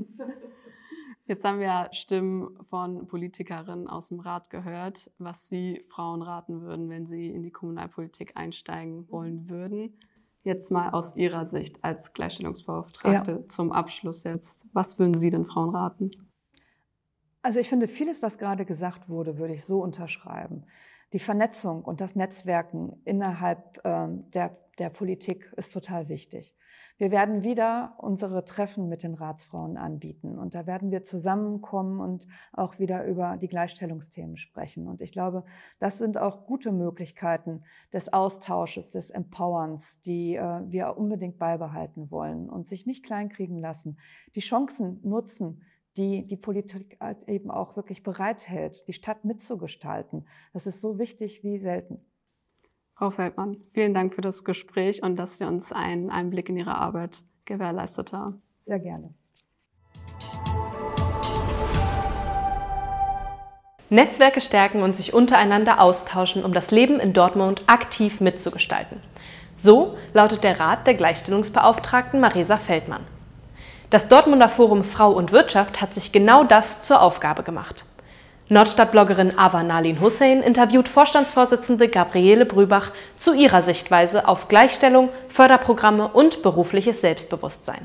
Jetzt haben wir Stimmen von Politikerinnen aus dem Rat gehört, was Sie Frauen raten würden, wenn sie in die Kommunalpolitik einsteigen wollen würden. Jetzt mal aus Ihrer Sicht als Gleichstellungsbeauftragte zum Abschluss jetzt. Was würden Sie den Frauen raten? Also ich finde, vieles, was gerade gesagt wurde, würde ich so unterschreiben. Die Vernetzung und das Netzwerken innerhalb der Politik ist total wichtig. Wir werden wieder unsere Treffen mit den Ratsfrauen anbieten und da werden wir zusammenkommen und auch wieder über die Gleichstellungsthemen sprechen. Und ich glaube, das sind auch gute Möglichkeiten des Austausches, des Empowerns, die wir unbedingt beibehalten wollen und sich nicht kleinkriegen lassen. Die Chancen nutzen, die die Politik eben auch wirklich bereithält, die Stadt mitzugestalten. Das ist so wichtig wie selten. Frau Feldmann, vielen Dank für das Gespräch und dass Sie uns einen Einblick in Ihre Arbeit gewährleistet haben. Sehr gerne. Netzwerke stärken und sich untereinander austauschen, um das Leben in Dortmund aktiv mitzugestalten. So lautet der Rat der Gleichstellungsbeauftragten Marisa Feldmann. Das Dortmunder Forum Frau und Wirtschaft hat sich genau das zur Aufgabe gemacht. Nordstadt-Bloggerin Ava Nalin Hussein interviewt Vorstandsvorsitzende Gabriele Brübach zu ihrer Sichtweise auf Gleichstellung, Förderprogramme und berufliches Selbstbewusstsein.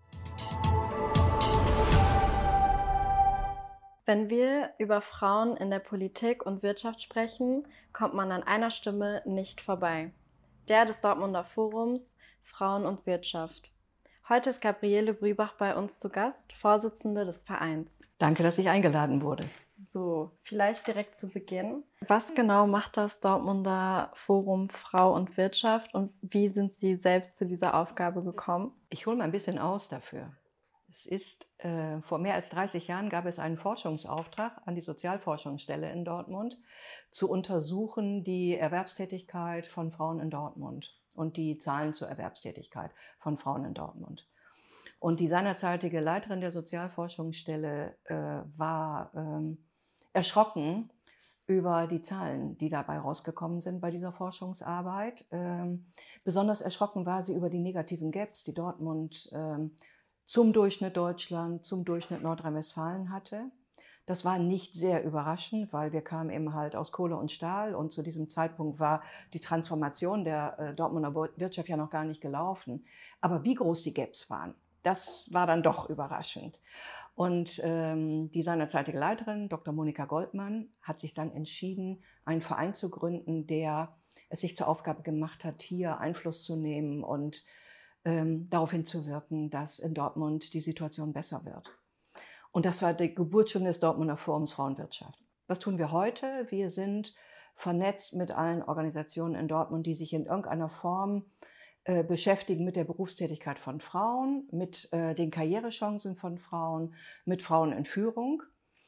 Wenn wir über Frauen in der Politik und Wirtschaft sprechen, kommt man an einer Stimme nicht vorbei. Der des Dortmunder Forums Frauen und Wirtschaft. Heute ist Gabriele Brübach bei uns zu Gast, Vorsitzende des Vereins. Danke, dass ich eingeladen wurde. So, vielleicht direkt zu Beginn. Was genau macht das Dortmunder Forum Frau und Wirtschaft und wie sind Sie selbst zu dieser Aufgabe gekommen? Ich hole mal ein bisschen aus dafür. Es ist, vor mehr als 30 Jahren gab es einen Forschungsauftrag an die Sozialforschungsstelle in Dortmund, zu untersuchen die Erwerbstätigkeit von Frauen in Dortmund und die Zahlen zur Erwerbstätigkeit von Frauen in Dortmund. Und die seinerzeitige Leiterin der Sozialforschungsstelle war erschrocken über die Zahlen, die dabei rausgekommen sind bei dieser Forschungsarbeit. Besonders erschrocken war sie über die negativen Gaps, die Dortmund zum Durchschnitt Deutschland, zum Durchschnitt Nordrhein-Westfalen hatte. Das war nicht sehr überraschend, weil wir kamen eben halt aus Kohle und Stahl und zu diesem Zeitpunkt war die Transformation der Dortmunder Wirtschaft ja noch gar nicht gelaufen. Aber wie groß die Gaps waren, das war dann doch überraschend. Und die seinerzeitige Leiterin, Dr. Monika Goldmann, hat sich dann entschieden, einen Verein zu gründen, der es sich zur Aufgabe gemacht hat, hier Einfluss zu nehmen und darauf hinzuwirken, dass in Dortmund die Situation besser wird. Und das war die Geburtsstunde des Dortmunder Forums Frauenwirtschaft. Was tun wir heute? Wir sind vernetzt mit allen Organisationen in Dortmund, die sich in irgendeiner Form beschäftigen mit der Berufstätigkeit von Frauen, mit den Karrierechancen von Frauen, mit Frauen in Führung.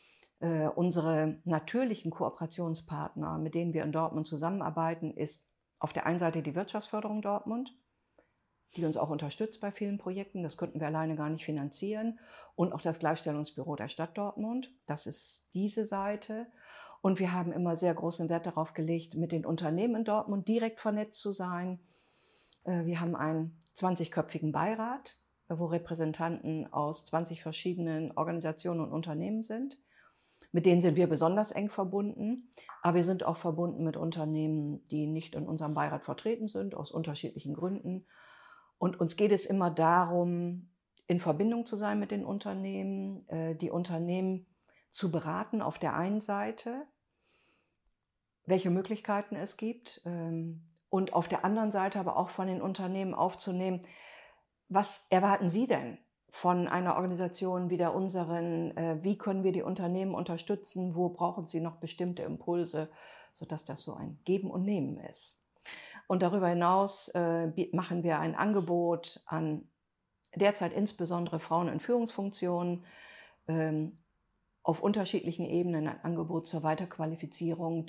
Unsere natürlichen Kooperationspartner, mit denen wir in Dortmund zusammenarbeiten, ist auf der einen Seite die Wirtschaftsförderung Dortmund, die uns auch unterstützt bei vielen Projekten. Das könnten wir alleine gar nicht finanzieren. Und auch das Gleichstellungsbüro der Stadt Dortmund. Das ist diese Seite. Und wir haben immer sehr großen Wert darauf gelegt, mit den Unternehmen in Dortmund direkt vernetzt zu sein. Wir haben einen 20-köpfigen Beirat, wo Repräsentanten aus 20 verschiedenen Organisationen und Unternehmen sind. Mit denen sind wir besonders eng verbunden. Aber wir sind auch verbunden mit Unternehmen, die nicht in unserem Beirat vertreten sind, aus unterschiedlichen Gründen. Und uns geht es immer darum, in Verbindung zu sein mit den Unternehmen, die Unternehmen zu beraten auf der einen Seite, welche Möglichkeiten es gibt, und auf der anderen Seite aber auch von den Unternehmen aufzunehmen, was erwarten Sie denn von einer Organisation wie der unseren? Wie können wir die Unternehmen unterstützen? Wo brauchen sie noch bestimmte Impulse, sodass das so ein Geben und Nehmen ist? Und darüber hinaus machen wir ein Angebot an derzeit insbesondere Frauen in Führungsfunktionen, auf unterschiedlichen Ebenen ein Angebot zur Weiterqualifizierung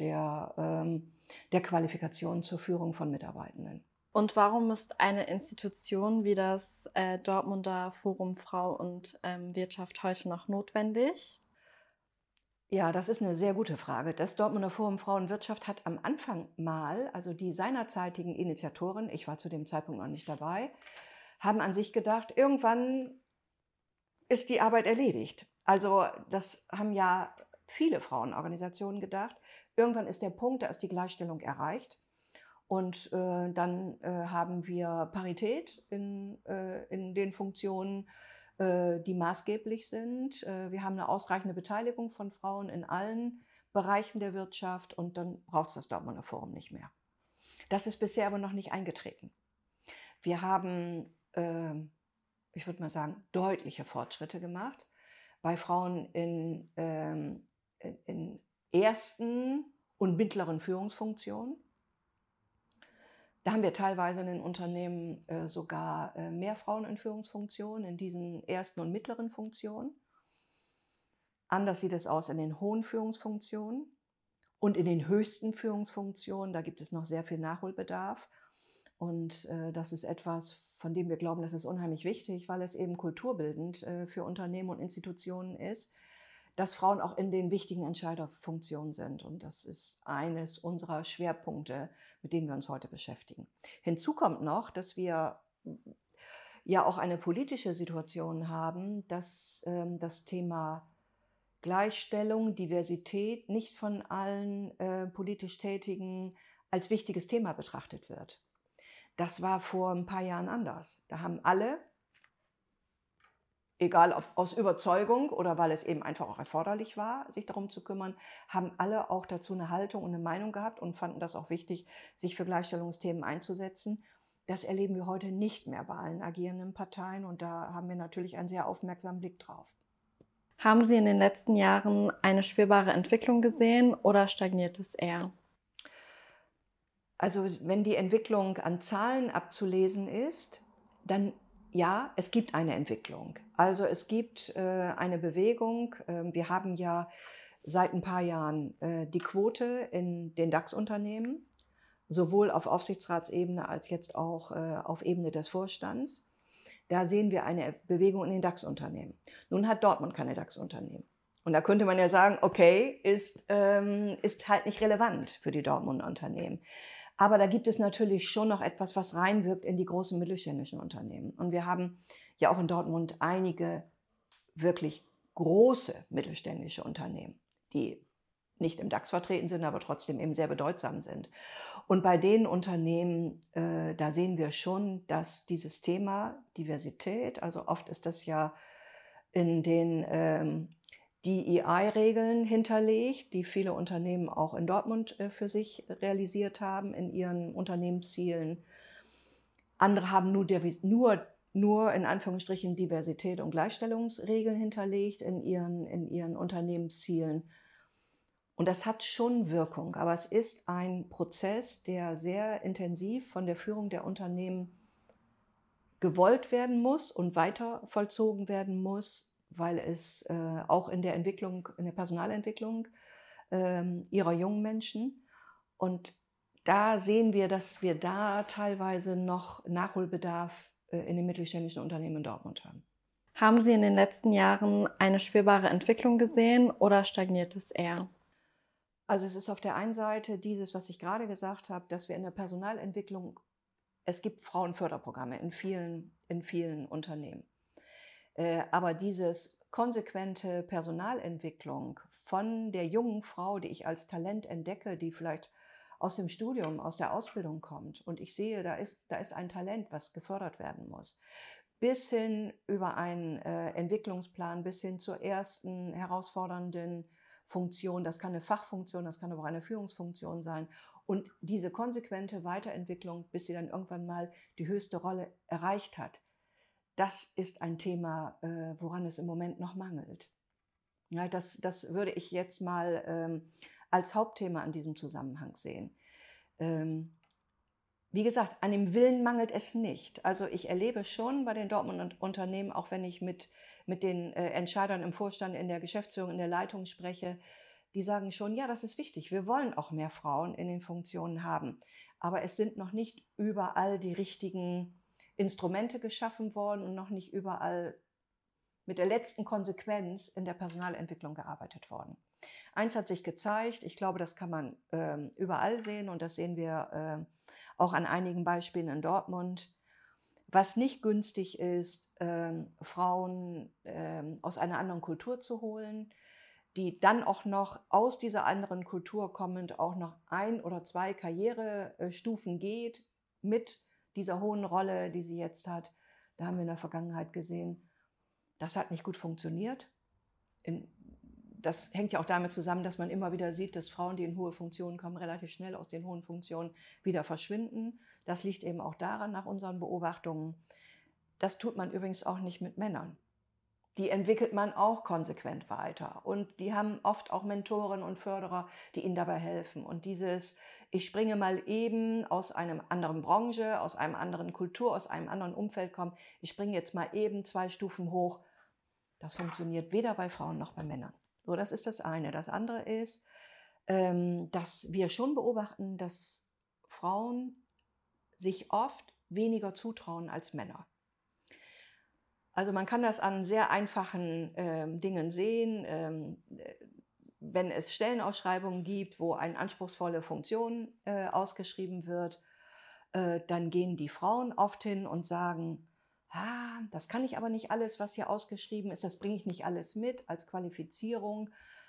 der Qualifikation zur Führung von Mitarbeitenden. Und warum ist eine Institution wie das Dortmunder Forum Frau und Wirtschaft heute noch notwendig? Ja, das ist eine sehr gute Frage. Das Dortmunder Forum Frau und Wirtschaft hat am Anfang mal, also die seinerzeitigen Initiatoren, ich war zu dem Zeitpunkt noch nicht dabei, haben an sich gedacht, irgendwann ist die Arbeit erledigt. Also das haben ja viele Frauenorganisationen gedacht. Irgendwann ist der Punkt, da ist die Gleichstellung erreicht. Und dann haben wir Parität in den Funktionen, die maßgeblich sind. Wir haben eine ausreichende Beteiligung von Frauen in allen Bereichen der Wirtschaft und dann braucht es das Dortmunder Forum nicht mehr. Das ist bisher aber noch nicht eingetreten. Wir haben, ich würde mal sagen, deutliche Fortschritte gemacht bei Frauen in ersten und mittleren Führungsfunktionen. Da haben wir teilweise in den Unternehmen sogar mehr Frauen in Führungsfunktionen, in diesen ersten und mittleren Funktionen. Anders sieht es aus in den hohen Führungsfunktionen und in den höchsten Führungsfunktionen. Da gibt es noch sehr viel Nachholbedarf. Und das ist etwas, von dem wir glauben, das ist unheimlich wichtig, weil es eben kulturbildend für Unternehmen und Institutionen ist, dass Frauen auch in den wichtigen Entscheiderfunktionen sind. Und das ist eines unserer Schwerpunkte, mit denen wir uns heute beschäftigen. Hinzu kommt noch, dass wir ja auch eine politische Situation haben, dass das Thema Gleichstellung, Diversität nicht von allen politisch Tätigen als wichtiges Thema betrachtet wird. Das war vor ein paar Jahren anders. Da haben alle, egal ob aus Überzeugung oder weil es eben einfach auch erforderlich war, sich darum zu kümmern, haben alle auch dazu eine Haltung und eine Meinung gehabt und fanden das auch wichtig, sich für Gleichstellungsthemen einzusetzen. Das erleben wir heute nicht mehr bei allen agierenden Parteien und da haben wir natürlich einen sehr aufmerksamen Blick drauf. Haben Sie in den letzten Jahren eine spürbare Entwicklung gesehen oder stagniert es eher? Also wenn die Entwicklung an Zahlen abzulesen ist, dann ja, es gibt eine Entwicklung. Also es gibt eine Bewegung. Wir haben ja seit ein paar Jahren die Quote in den DAX-Unternehmen, sowohl auf Aufsichtsratsebene als jetzt auch auf Ebene des Vorstands. Da sehen wir eine Bewegung in den DAX-Unternehmen. Nun hat Dortmund keine DAX-Unternehmen. Und da könnte man ja sagen, okay, ist halt nicht relevant für die Dortmunder Unternehmen. Aber da gibt es natürlich schon noch etwas, was reinwirkt in die großen mittelständischen Unternehmen. Und wir haben ja auch in Dortmund einige wirklich große mittelständische Unternehmen, die nicht im DAX vertreten sind, aber trotzdem eben sehr bedeutsam sind. Und bei den Unternehmen, da sehen wir schon, dass dieses Thema Diversität, also oft ist das ja in den DEI-Regeln hinterlegt, die viele Unternehmen auch in Dortmund für sich realisiert haben in ihren Unternehmenszielen. Andere haben nur in Anführungsstrichen Diversität und Gleichstellungsregeln hinterlegt in ihren Unternehmenszielen. Und das hat schon Wirkung, aber es ist ein Prozess, der sehr intensiv von der Führung der Unternehmen gewollt werden muss und weiter vollzogen werden muss, weil es auch in der Entwicklung, in der Personalentwicklung ihrer jungen Menschen und da sehen wir, dass wir da teilweise noch Nachholbedarf in den mittelständischen Unternehmen in Dortmund haben. Haben Sie in den letzten Jahren eine spürbare Entwicklung gesehen oder stagniert es eher? Also es ist auf der einen Seite dieses, was ich gerade gesagt habe, dass wir in der Personalentwicklung, es gibt Frauenförderprogramme in vielen Unternehmen. Aber dieses konsequente Personalentwicklung von der jungen Frau, die ich als Talent entdecke, die vielleicht aus dem Studium, aus der Ausbildung kommt und ich sehe, da ist ein Talent, was gefördert werden muss, bis hin über einen Entwicklungsplan, bis hin zur ersten herausfordernden Funktion, das kann eine Fachfunktion, das kann aber auch eine Führungsfunktion sein und diese konsequente Weiterentwicklung, bis sie dann irgendwann mal die höchste Rolle erreicht hat. Das ist ein Thema, woran es im Moment noch mangelt. Ja, das würde ich jetzt mal als Hauptthema in diesem Zusammenhang sehen. Wie gesagt, an dem Willen mangelt es nicht. Also ich erlebe schon bei den Dortmunder Unternehmen, auch wenn ich mit den Entscheidern im Vorstand, in der Geschäftsführung, in der Leitung spreche, die sagen schon, ja, das ist wichtig. Wir wollen auch mehr Frauen in den Funktionen haben. Aber es sind noch nicht überall die richtigen Instrumente geschaffen worden und noch nicht überall mit der letzten Konsequenz in der Personalentwicklung gearbeitet worden. Eins hat sich gezeigt, ich glaube, das kann man überall sehen und das sehen wir auch an einigen Beispielen in Dortmund. Was nicht günstig ist, Frauen aus einer anderen Kultur zu holen, die dann auch noch aus dieser anderen Kultur kommend auch noch 1 oder 2 Karrierestufen geht mit dieser hohen Rolle, die sie jetzt hat. Da haben wir in der Vergangenheit gesehen, das hat nicht gut funktioniert. Das hängt ja auch damit zusammen, dass man immer wieder sieht, dass Frauen, die in hohe Funktionen kommen, relativ schnell aus den hohen Funktionen wieder verschwinden. Das liegt eben auch daran, nach unseren Beobachtungen. Das tut man übrigens auch nicht mit Männern. Die entwickelt man auch konsequent weiter. Und die haben oft auch Mentoren und Förderer, die ihnen dabei helfen. Und dieses, ich springe mal eben aus einer anderen Branche, aus einer anderen Kultur, aus einem anderen Umfeld kommen, ich springe jetzt mal eben 2 Stufen hoch, das funktioniert weder bei Frauen noch bei Männern. So, das ist das eine. Das andere ist, dass wir schon beobachten, dass Frauen sich oft weniger zutrauen als Männer. Also man kann das an sehr einfachen Dingen sehen. Wenn es Stellenausschreibungen gibt, wo eine anspruchsvolle Funktion ausgeschrieben wird, dann gehen die Frauen oft hin und sagen, das kann ich aber nicht alles, was hier ausgeschrieben ist, das bringe ich nicht alles mit als Qualifizierung.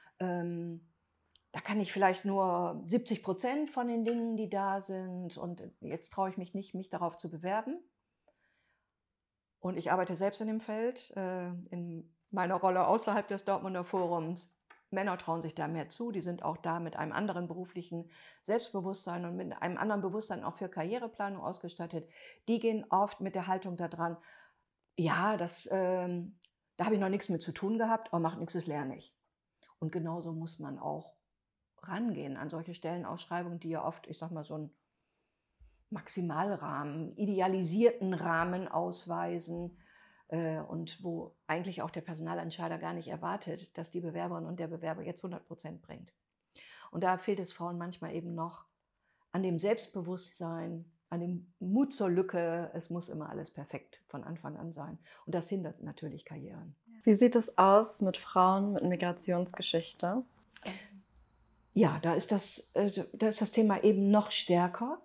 Da kann ich vielleicht nur 70% von den Dingen, die da sind, und jetzt traue ich mich nicht, mich darauf zu bewerben. Und ich arbeite selbst in dem Feld, in meiner Rolle außerhalb des Dortmunder Forums. Männer trauen sich da mehr zu, die sind auch da mit einem anderen beruflichen Selbstbewusstsein und mit einem anderen Bewusstsein auch für Karriereplanung ausgestattet. Die gehen oft mit der Haltung da dran, ja, da habe ich noch nichts mit zu tun gehabt, aber macht nichts, das lerne ich. Und genauso muss man auch rangehen an solche Stellenausschreibungen, die ja oft, ich sag mal, so einen Maximalrahmen, idealisierten Rahmen ausweisen und wo eigentlich auch der Personalentscheider gar nicht erwartet, dass die Bewerberin und der Bewerber jetzt 100% bringt. Und da fehlt es Frauen manchmal eben noch an dem Selbstbewusstsein, an dem Mut zur Lücke. Es muss immer alles perfekt von Anfang an sein. Und das hindert natürlich Karrieren. Wie sieht es aus mit Frauen mit Migrationsgeschichte? Ja, da ist das Thema eben noch stärker.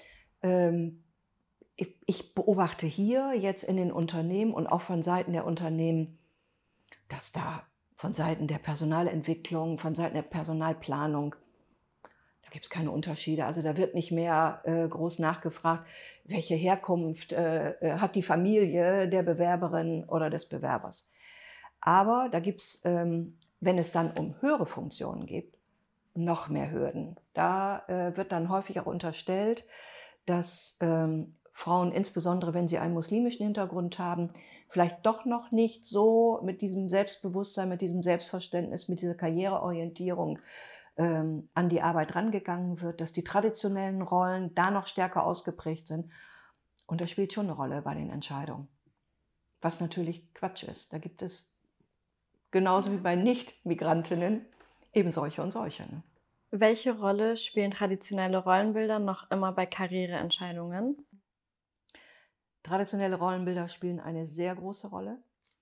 Ich beobachte hier jetzt in den Unternehmen und auch von Seiten der Unternehmen, dass da von Seiten der Personalentwicklung, von Seiten der Personalplanung, da gibt es keine Unterschiede. Also da wird nicht mehr groß nachgefragt, welche Herkunft hat die Familie der Bewerberin oder des Bewerbers. Aber da gibt es, wenn es dann um höhere Funktionen geht, noch mehr Hürden. Da wird dann häufig auch unterstellt, dass Frauen, insbesondere wenn sie einen muslimischen Hintergrund haben, vielleicht doch noch nicht so mit diesem Selbstbewusstsein, mit diesem Selbstverständnis, mit dieser Karriereorientierung an die Arbeit rangegangen wird, dass die traditionellen Rollen da noch stärker ausgeprägt sind. Und das spielt schon eine Rolle bei den Entscheidungen. Was natürlich Quatsch ist. Da gibt es genauso wie bei Nicht-Migrantinnen eben solche und solche. Ne? Welche Rolle spielen traditionelle Rollenbilder noch immer bei Karriereentscheidungen? Traditionelle Rollenbilder spielen eine sehr große Rolle.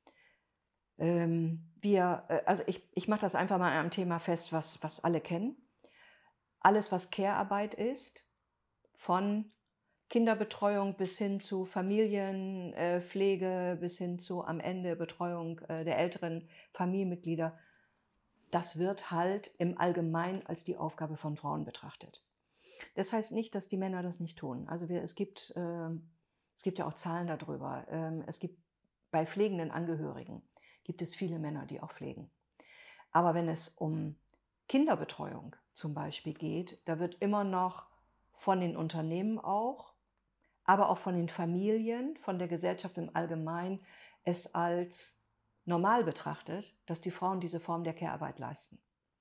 Ich mache das einfach mal am Thema fest, was alle kennen. Alles, was Care-Arbeit ist, von Kinderbetreuung bis hin zu Familienpflege, bis hin zu am Ende Betreuung der älteren Familienmitglieder, das wird halt im Allgemeinen als die Aufgabe von Frauen betrachtet. Das heißt nicht, dass die Männer das nicht tun. Also es gibt ja auch Zahlen darüber. Es gibt bei pflegenden Angehörigen gibt es viele Männer, die auch pflegen. Aber wenn es um Kinderbetreuung zum Beispiel geht, da wird immer noch von den Unternehmen auch, aber auch von den Familien, von der Gesellschaft im Allgemeinen es als normal betrachtet, dass die Frauen diese Form der Care-Arbeit leisten.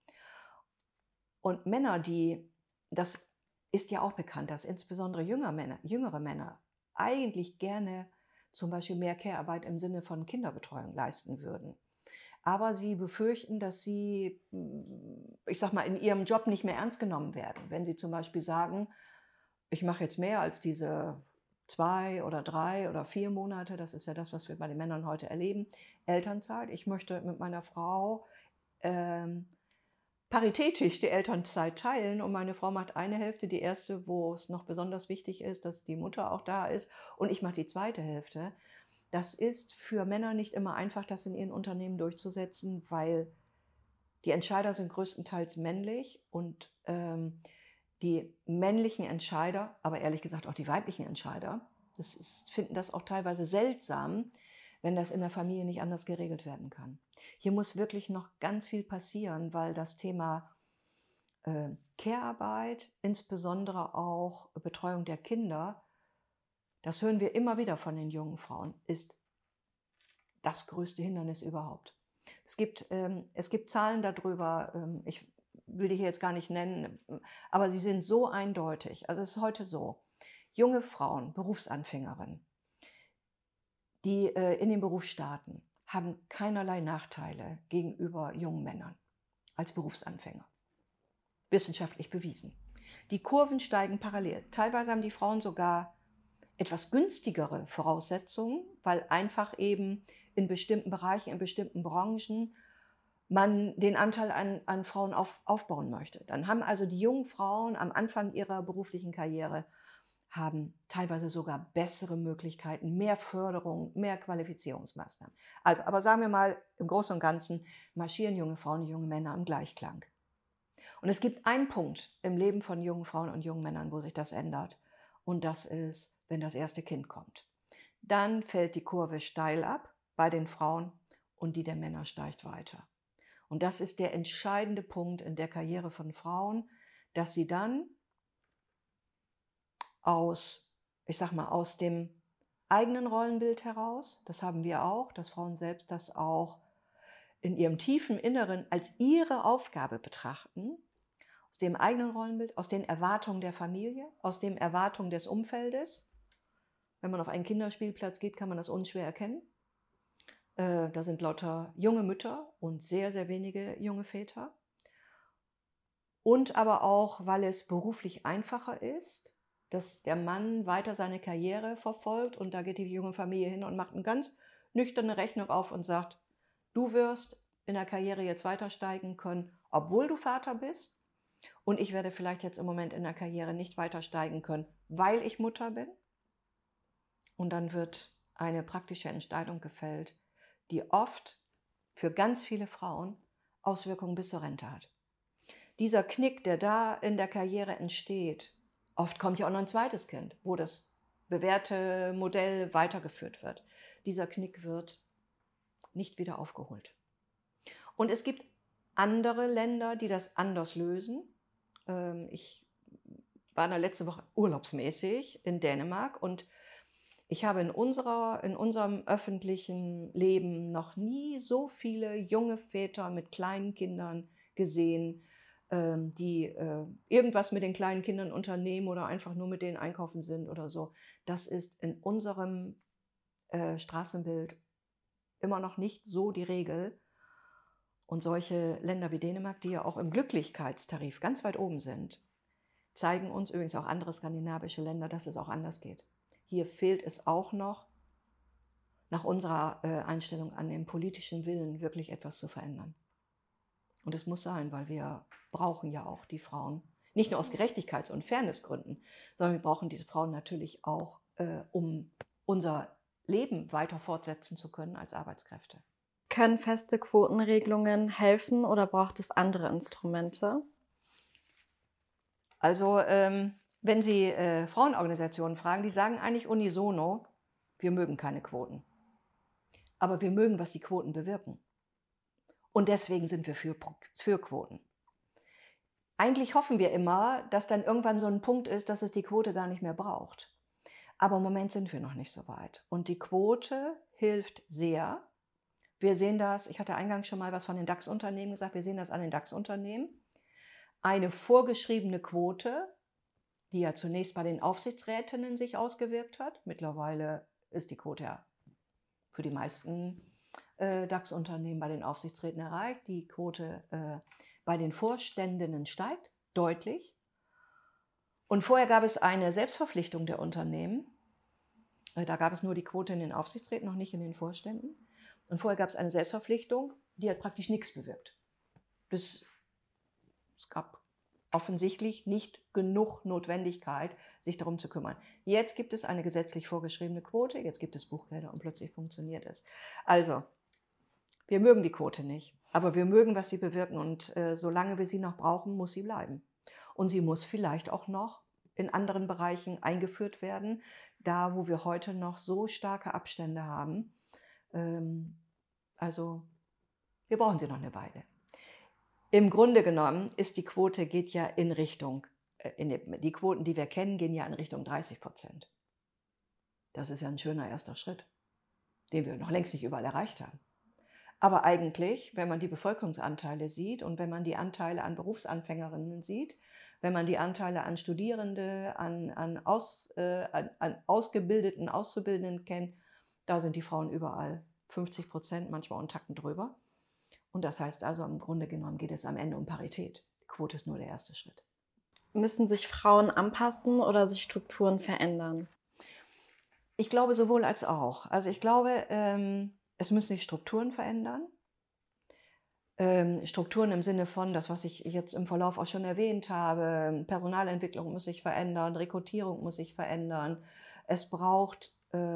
Und Männer, das ist ja auch bekannt, dass insbesondere jüngere Männer eigentlich gerne zum Beispiel mehr Care-Arbeit im Sinne von Kinderbetreuung leisten würden. Aber sie befürchten, dass sie, ich sag mal, in ihrem Job nicht mehr ernst genommen werden. Wenn sie zum Beispiel sagen, ich mache jetzt mehr als diese 2 oder 3 oder 4 Monate, das ist ja das, was wir bei den Männern heute erleben, Elternzeit. Ich möchte mit meiner Frau paritätisch die Elternzeit teilen und meine Frau macht eine Hälfte, die erste, wo es noch besonders wichtig ist, dass die Mutter auch da ist, und ich mache die zweite Hälfte. Das ist für Männer nicht immer einfach, das in ihren Unternehmen durchzusetzen, weil die Entscheider sind größtenteils männlich und die männlichen Entscheider, aber ehrlich gesagt auch die weiblichen Entscheider, finden das auch teilweise seltsam, wenn das in der Familie nicht anders geregelt werden kann. Hier muss wirklich noch ganz viel passieren, weil das Thema Care-Arbeit, insbesondere auch Betreuung der Kinder, das hören wir immer wieder von den jungen Frauen, ist das größte Hindernis überhaupt. Es gibt Zahlen darüber, ich will die hier jetzt gar nicht nennen, aber sie sind so eindeutig. Also es ist heute so, junge Frauen, Berufsanfängerinnen, die in den Beruf starten, haben keinerlei Nachteile gegenüber jungen Männern als Berufsanfänger. Wissenschaftlich bewiesen. Die Kurven steigen parallel. Teilweise haben die Frauen sogar etwas günstigere Voraussetzungen, weil einfach eben in bestimmten Bereichen, in bestimmten Branchen man den Anteil an Frauen aufbauen möchte. Dann haben also die jungen Frauen am Anfang ihrer beruflichen Karriere haben teilweise sogar bessere Möglichkeiten, mehr Förderung, mehr Qualifizierungsmaßnahmen. Also, aber sagen wir mal, im Großen und Ganzen marschieren junge Frauen und junge Männer im Gleichklang. Und es gibt einen Punkt im Leben von jungen Frauen und jungen Männern, wo sich das ändert. Und das ist, wenn das erste Kind kommt. Dann fällt die Kurve steil ab bei den Frauen und die der Männer steigt weiter. Und das ist der entscheidende Punkt in der Karriere von Frauen, dass sie dann aus dem eigenen Rollenbild heraus, das haben wir auch, dass Frauen selbst das auch in ihrem tiefen Inneren als ihre Aufgabe betrachten, aus dem eigenen Rollenbild, aus den Erwartungen der Familie, aus den Erwartungen des Umfeldes. Wenn man auf einen Kinderspielplatz geht, kann man das unschwer erkennen. Da sind lauter junge Mütter und sehr, sehr wenige junge Väter. Und aber auch, weil es beruflich einfacher ist, dass der Mann weiter seine Karriere verfolgt und da geht die junge Familie hin und macht eine ganz nüchterne Rechnung auf und sagt, du wirst in der Karriere jetzt weiter steigen können, obwohl du Vater bist und ich werde vielleicht jetzt im Moment in der Karriere nicht weiter steigen können, weil ich Mutter bin. Und dann wird eine praktische Entscheidung gefällt, die oft für ganz viele Frauen Auswirkungen bis zur Rente hat. Dieser Knick, der da in der Karriere entsteht, oft kommt ja auch noch ein zweites Kind, wo das bewährte Modell weitergeführt wird. Dieser Knick wird nicht wieder aufgeholt. Und es gibt andere Länder, die das anders lösen. Ich war letzte Woche urlaubsmäßig in Dänemark und ich habe in unserem öffentlichen Leben noch nie so viele junge Väter mit kleinen Kindern gesehen, die irgendwas mit den kleinen Kindern unternehmen oder einfach nur mit denen einkaufen sind oder so. Das ist in unserem Straßenbild immer noch nicht so die Regel. Und solche Länder wie Dänemark, die ja auch im Glücklichkeitstarif ganz weit oben sind, zeigen uns, übrigens auch andere skandinavische Länder, dass es auch anders geht. Hier fehlt es auch noch, nach unserer Einstellung an den politischen Willen, wirklich etwas zu verändern. Und es muss sein, weil wir brauchen ja auch die Frauen, nicht nur aus Gerechtigkeits- und Fairnessgründen, sondern wir brauchen diese Frauen natürlich auch, um unser Leben weiter fortsetzen zu können als Arbeitskräfte. Können feste Quotenregelungen helfen oder braucht es andere Instrumente? Also wenn Sie Frauenorganisationen fragen, die sagen eigentlich unisono, wir mögen keine Quoten. Aber wir mögen, was die Quoten bewirken. Und deswegen sind wir für Quoten. Eigentlich hoffen wir immer, dass dann irgendwann so ein Punkt ist, dass es die Quote gar nicht mehr braucht. Aber im Moment sind wir noch nicht so weit. Und die Quote hilft sehr. Wir sehen das, ich hatte eingangs schon mal was von den DAX-Unternehmen gesagt, wir sehen das an den DAX-Unternehmen. Eine vorgeschriebene Quote, die ja zunächst bei den Aufsichtsrätinnen sich ausgewirkt hat. Mittlerweile ist die Quote ja für die meisten DAX-Unternehmen bei den Aufsichtsräten erreicht. Die Quote bei den Vorständinnen steigt deutlich. Und vorher gab es eine Selbstverpflichtung der Unternehmen. Da gab es nur die Quote in den Aufsichtsräten, noch nicht in den Vorständen. Und vorher gab es eine Selbstverpflichtung, die hat praktisch nichts bewirkt. Es gab offensichtlich nicht genug Notwendigkeit, sich darum zu kümmern. Jetzt gibt es eine gesetzlich vorgeschriebene Quote, jetzt gibt es Buchgelder und plötzlich funktioniert es. Also, wir mögen die Quote nicht, aber wir mögen, was sie bewirken und solange wir sie noch brauchen, muss sie bleiben. Und sie muss vielleicht auch noch in anderen Bereichen eingeführt werden, da wo wir heute noch so starke Abstände haben. Also, wir brauchen sie noch eine Weile. Im Grunde genommen ist die Quote geht ja in Richtung, die Quoten, die wir kennen, gehen ja in Richtung 30%. Das ist ja ein schöner erster Schritt, den wir noch längst nicht überall erreicht haben. Aber eigentlich, wenn man die Bevölkerungsanteile sieht und wenn man die Anteile an Berufsanfängerinnen sieht, wenn man die Anteile an Studierende, an Ausgebildeten, Auszubildenden kennt, da sind die Frauen überall 50%, manchmal einen Tacken drüber. Und das heißt also, im Grunde genommen geht es am Ende um Parität. Die Quote ist nur der erste Schritt. Müssen sich Frauen anpassen oder sich Strukturen verändern? Ich glaube sowohl als auch. Also ich glaube, es müssen sich Strukturen verändern. Strukturen im Sinne von, das, was ich jetzt im Verlauf auch schon erwähnt habe, Personalentwicklung muss sich verändern, Rekrutierung muss sich verändern. Es braucht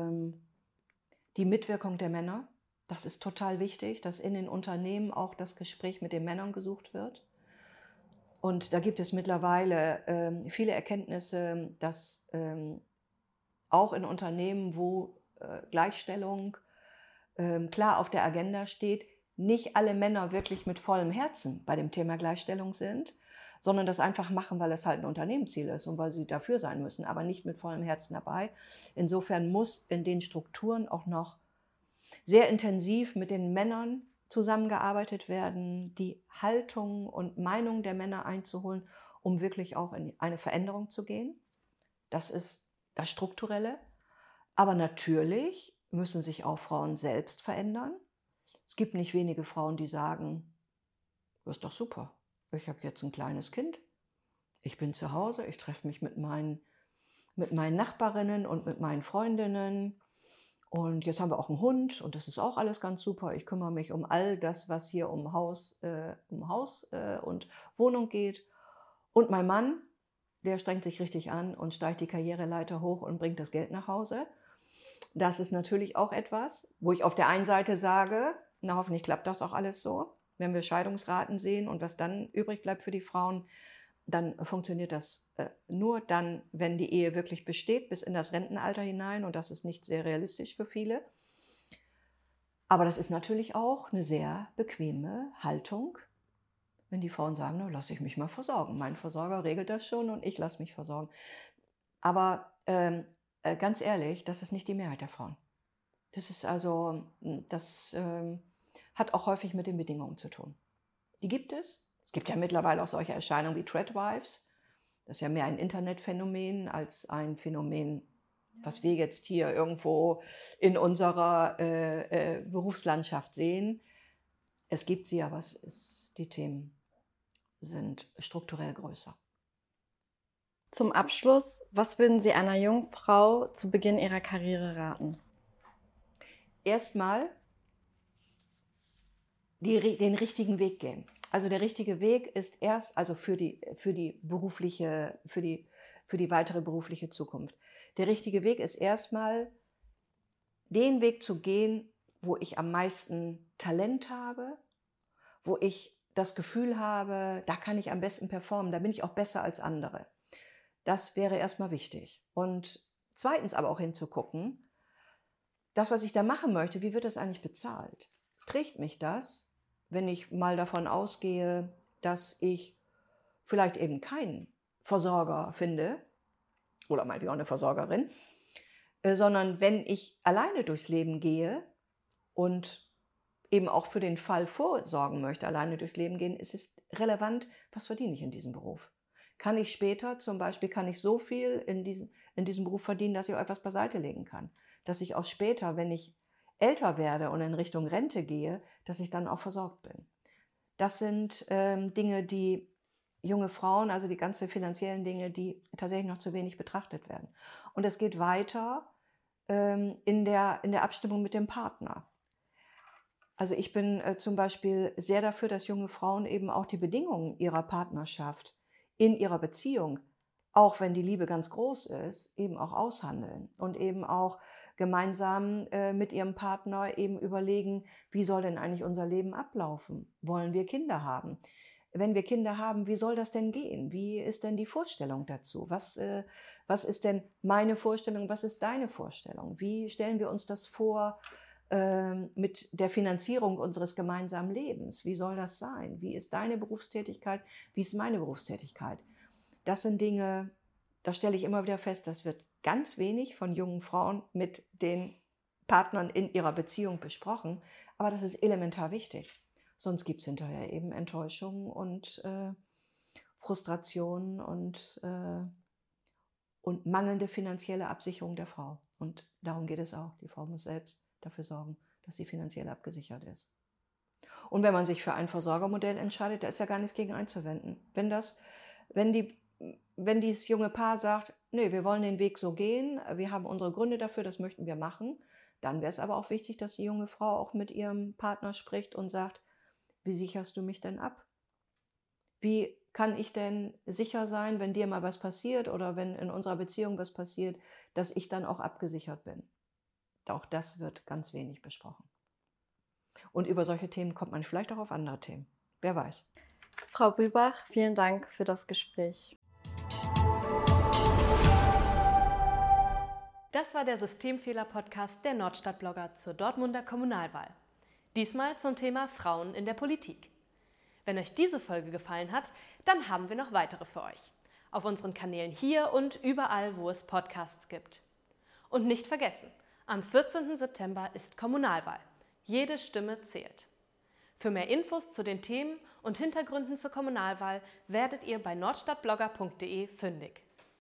die Mitwirkung der Männer. Das ist total wichtig, dass in den Unternehmen auch das Gespräch mit den Männern gesucht wird. Und da gibt es mittlerweile viele Erkenntnisse, dass auch in Unternehmen, wo Gleichstellung klar auf der Agenda steht, nicht alle Männer wirklich mit vollem Herzen bei dem Thema Gleichstellung sind, sondern das einfach machen, weil es halt ein Unternehmensziel ist und weil sie dafür sein müssen, aber nicht mit vollem Herzen dabei. Insofern muss in den Strukturen auch noch sehr intensiv mit den Männern zusammengearbeitet werden, die Haltung und Meinung der Männer einzuholen, um wirklich auch in eine Veränderung zu gehen. Das ist das Strukturelle. Aber natürlich müssen sich auch Frauen selbst verändern. Es gibt nicht wenige Frauen, die sagen, das ist doch super, ich habe jetzt ein kleines Kind, ich bin zu Hause, ich treffe mich mit meinen Nachbarinnen und mit meinen Freundinnen und jetzt haben wir auch einen Hund und das ist auch alles ganz super. Ich kümmere mich um all das, was hier um Haus und Wohnung geht. Und mein Mann, der strengt sich richtig an und steigt die Karriereleiter hoch und bringt das Geld nach Hause. Das ist natürlich auch etwas, wo ich auf der einen Seite sage, na hoffentlich klappt das auch alles so. Wenn wir Scheidungsraten sehen und was dann übrig bleibt für die Frauen, dann funktioniert das nur dann, wenn die Ehe wirklich besteht, bis in das Rentenalter hinein. Und das ist nicht sehr realistisch für viele. Aber das ist natürlich auch eine sehr bequeme Haltung, wenn die Frauen sagen, na, lass ich mich mal versorgen. Mein Versorger regelt das schon und ich lasse mich versorgen. Aber ganz ehrlich, das ist nicht die Mehrheit der Frauen. Das ist also, das hat auch häufig mit den Bedingungen zu tun. Die gibt es. Es gibt ja mittlerweile auch solche Erscheinungen wie Tradwives. Das ist ja mehr ein Internetphänomen als ein Phänomen, was wir jetzt hier irgendwo in unserer Berufslandschaft sehen. Es gibt sie, aber die Themen sind strukturell größer. Zum Abschluss, was würden Sie einer jungen Frau zu Beginn ihrer Karriere raten? Erstmal den richtigen Weg gehen. Also der richtige Weg ist also für die weitere berufliche Zukunft. Der richtige Weg ist erstmal den Weg zu gehen, wo ich am meisten Talent habe, wo ich das Gefühl habe, da kann ich am besten performen, da bin ich auch besser als andere. Das wäre erstmal wichtig. Und zweitens aber auch hinzugucken, das, was ich da machen möchte, wie wird das eigentlich bezahlt? Trägt mich das, wenn ich mal davon ausgehe, dass ich vielleicht eben keinen Versorger finde, oder meinetwegen auch eine Versorgerin, sondern wenn ich alleine durchs Leben gehe und eben auch für den Fall vorsorgen möchte, alleine durchs Leben gehen, ist es relevant, was verdiene ich in diesem Beruf? Kann ich später zum Beispiel, so viel in diesem Beruf verdienen, dass ich auch etwas beiseite legen kann? Dass ich auch später, wenn ich älter werde und in Richtung Rente gehe, dass ich dann auch versorgt bin. Das sind Dinge, die junge Frauen, also die ganzen finanziellen Dinge, die tatsächlich noch zu wenig betrachtet werden. Und es geht weiter in der Abstimmung mit dem Partner. Also ich bin zum Beispiel sehr dafür, dass junge Frauen eben auch die Bedingungen ihrer Partnerschaft in ihrer Beziehung, auch wenn die Liebe ganz groß ist, eben auch aushandeln und eben auch gemeinsam mit ihrem Partner eben überlegen, wie soll denn eigentlich unser Leben ablaufen? Wollen wir Kinder haben? Wenn wir Kinder haben, wie soll das denn gehen? Wie ist denn die Vorstellung dazu? Was ist denn meine Vorstellung? Was ist deine Vorstellung? Wie stellen wir uns das vor mit der Finanzierung unseres gemeinsamen Lebens? Wie soll das sein? Wie ist deine Berufstätigkeit? Wie ist meine Berufstätigkeit? Das sind Dinge, da stelle ich immer wieder fest, das wird ganz wenig von jungen Frauen mit den Partnern in ihrer Beziehung besprochen. Aber das ist elementar wichtig. Sonst gibt es hinterher eben Enttäuschungen und Frustrationen und mangelnde finanzielle Absicherung der Frau. Und darum geht es auch. Die Frau muss selbst dafür sorgen, dass sie finanziell abgesichert ist. Und wenn man sich für ein Versorgermodell entscheidet, da ist ja gar nichts gegen einzuwenden. Wenn dieses junge Paar sagt, nee, wir wollen den Weg so gehen, wir haben unsere Gründe dafür, das möchten wir machen, dann wäre es aber auch wichtig, dass die junge Frau auch mit ihrem Partner spricht und sagt, Wie sicherst du mich denn ab? Wie kann ich denn sicher sein, wenn dir mal was passiert oder wenn in unserer Beziehung was passiert, dass ich dann auch abgesichert bin? Auch das wird ganz wenig besprochen. Und über solche Themen kommt man vielleicht auch auf andere Themen. Wer weiß. Frau Bühlbach, vielen Dank für das Gespräch. Das war der Systemfehler-Podcast der Nordstadtblogger zur Dortmunder Kommunalwahl. Diesmal zum Thema Frauen in der Politik. Wenn euch diese Folge gefallen hat, dann haben wir noch weitere für euch. Auf unseren Kanälen hier und überall, wo es Podcasts gibt. Und nicht vergessen, am 14. September ist Kommunalwahl. Jede Stimme zählt. Für mehr Infos zu den Themen und Hintergründen zur Kommunalwahl werdet ihr bei nordstadtblogger.de fündig.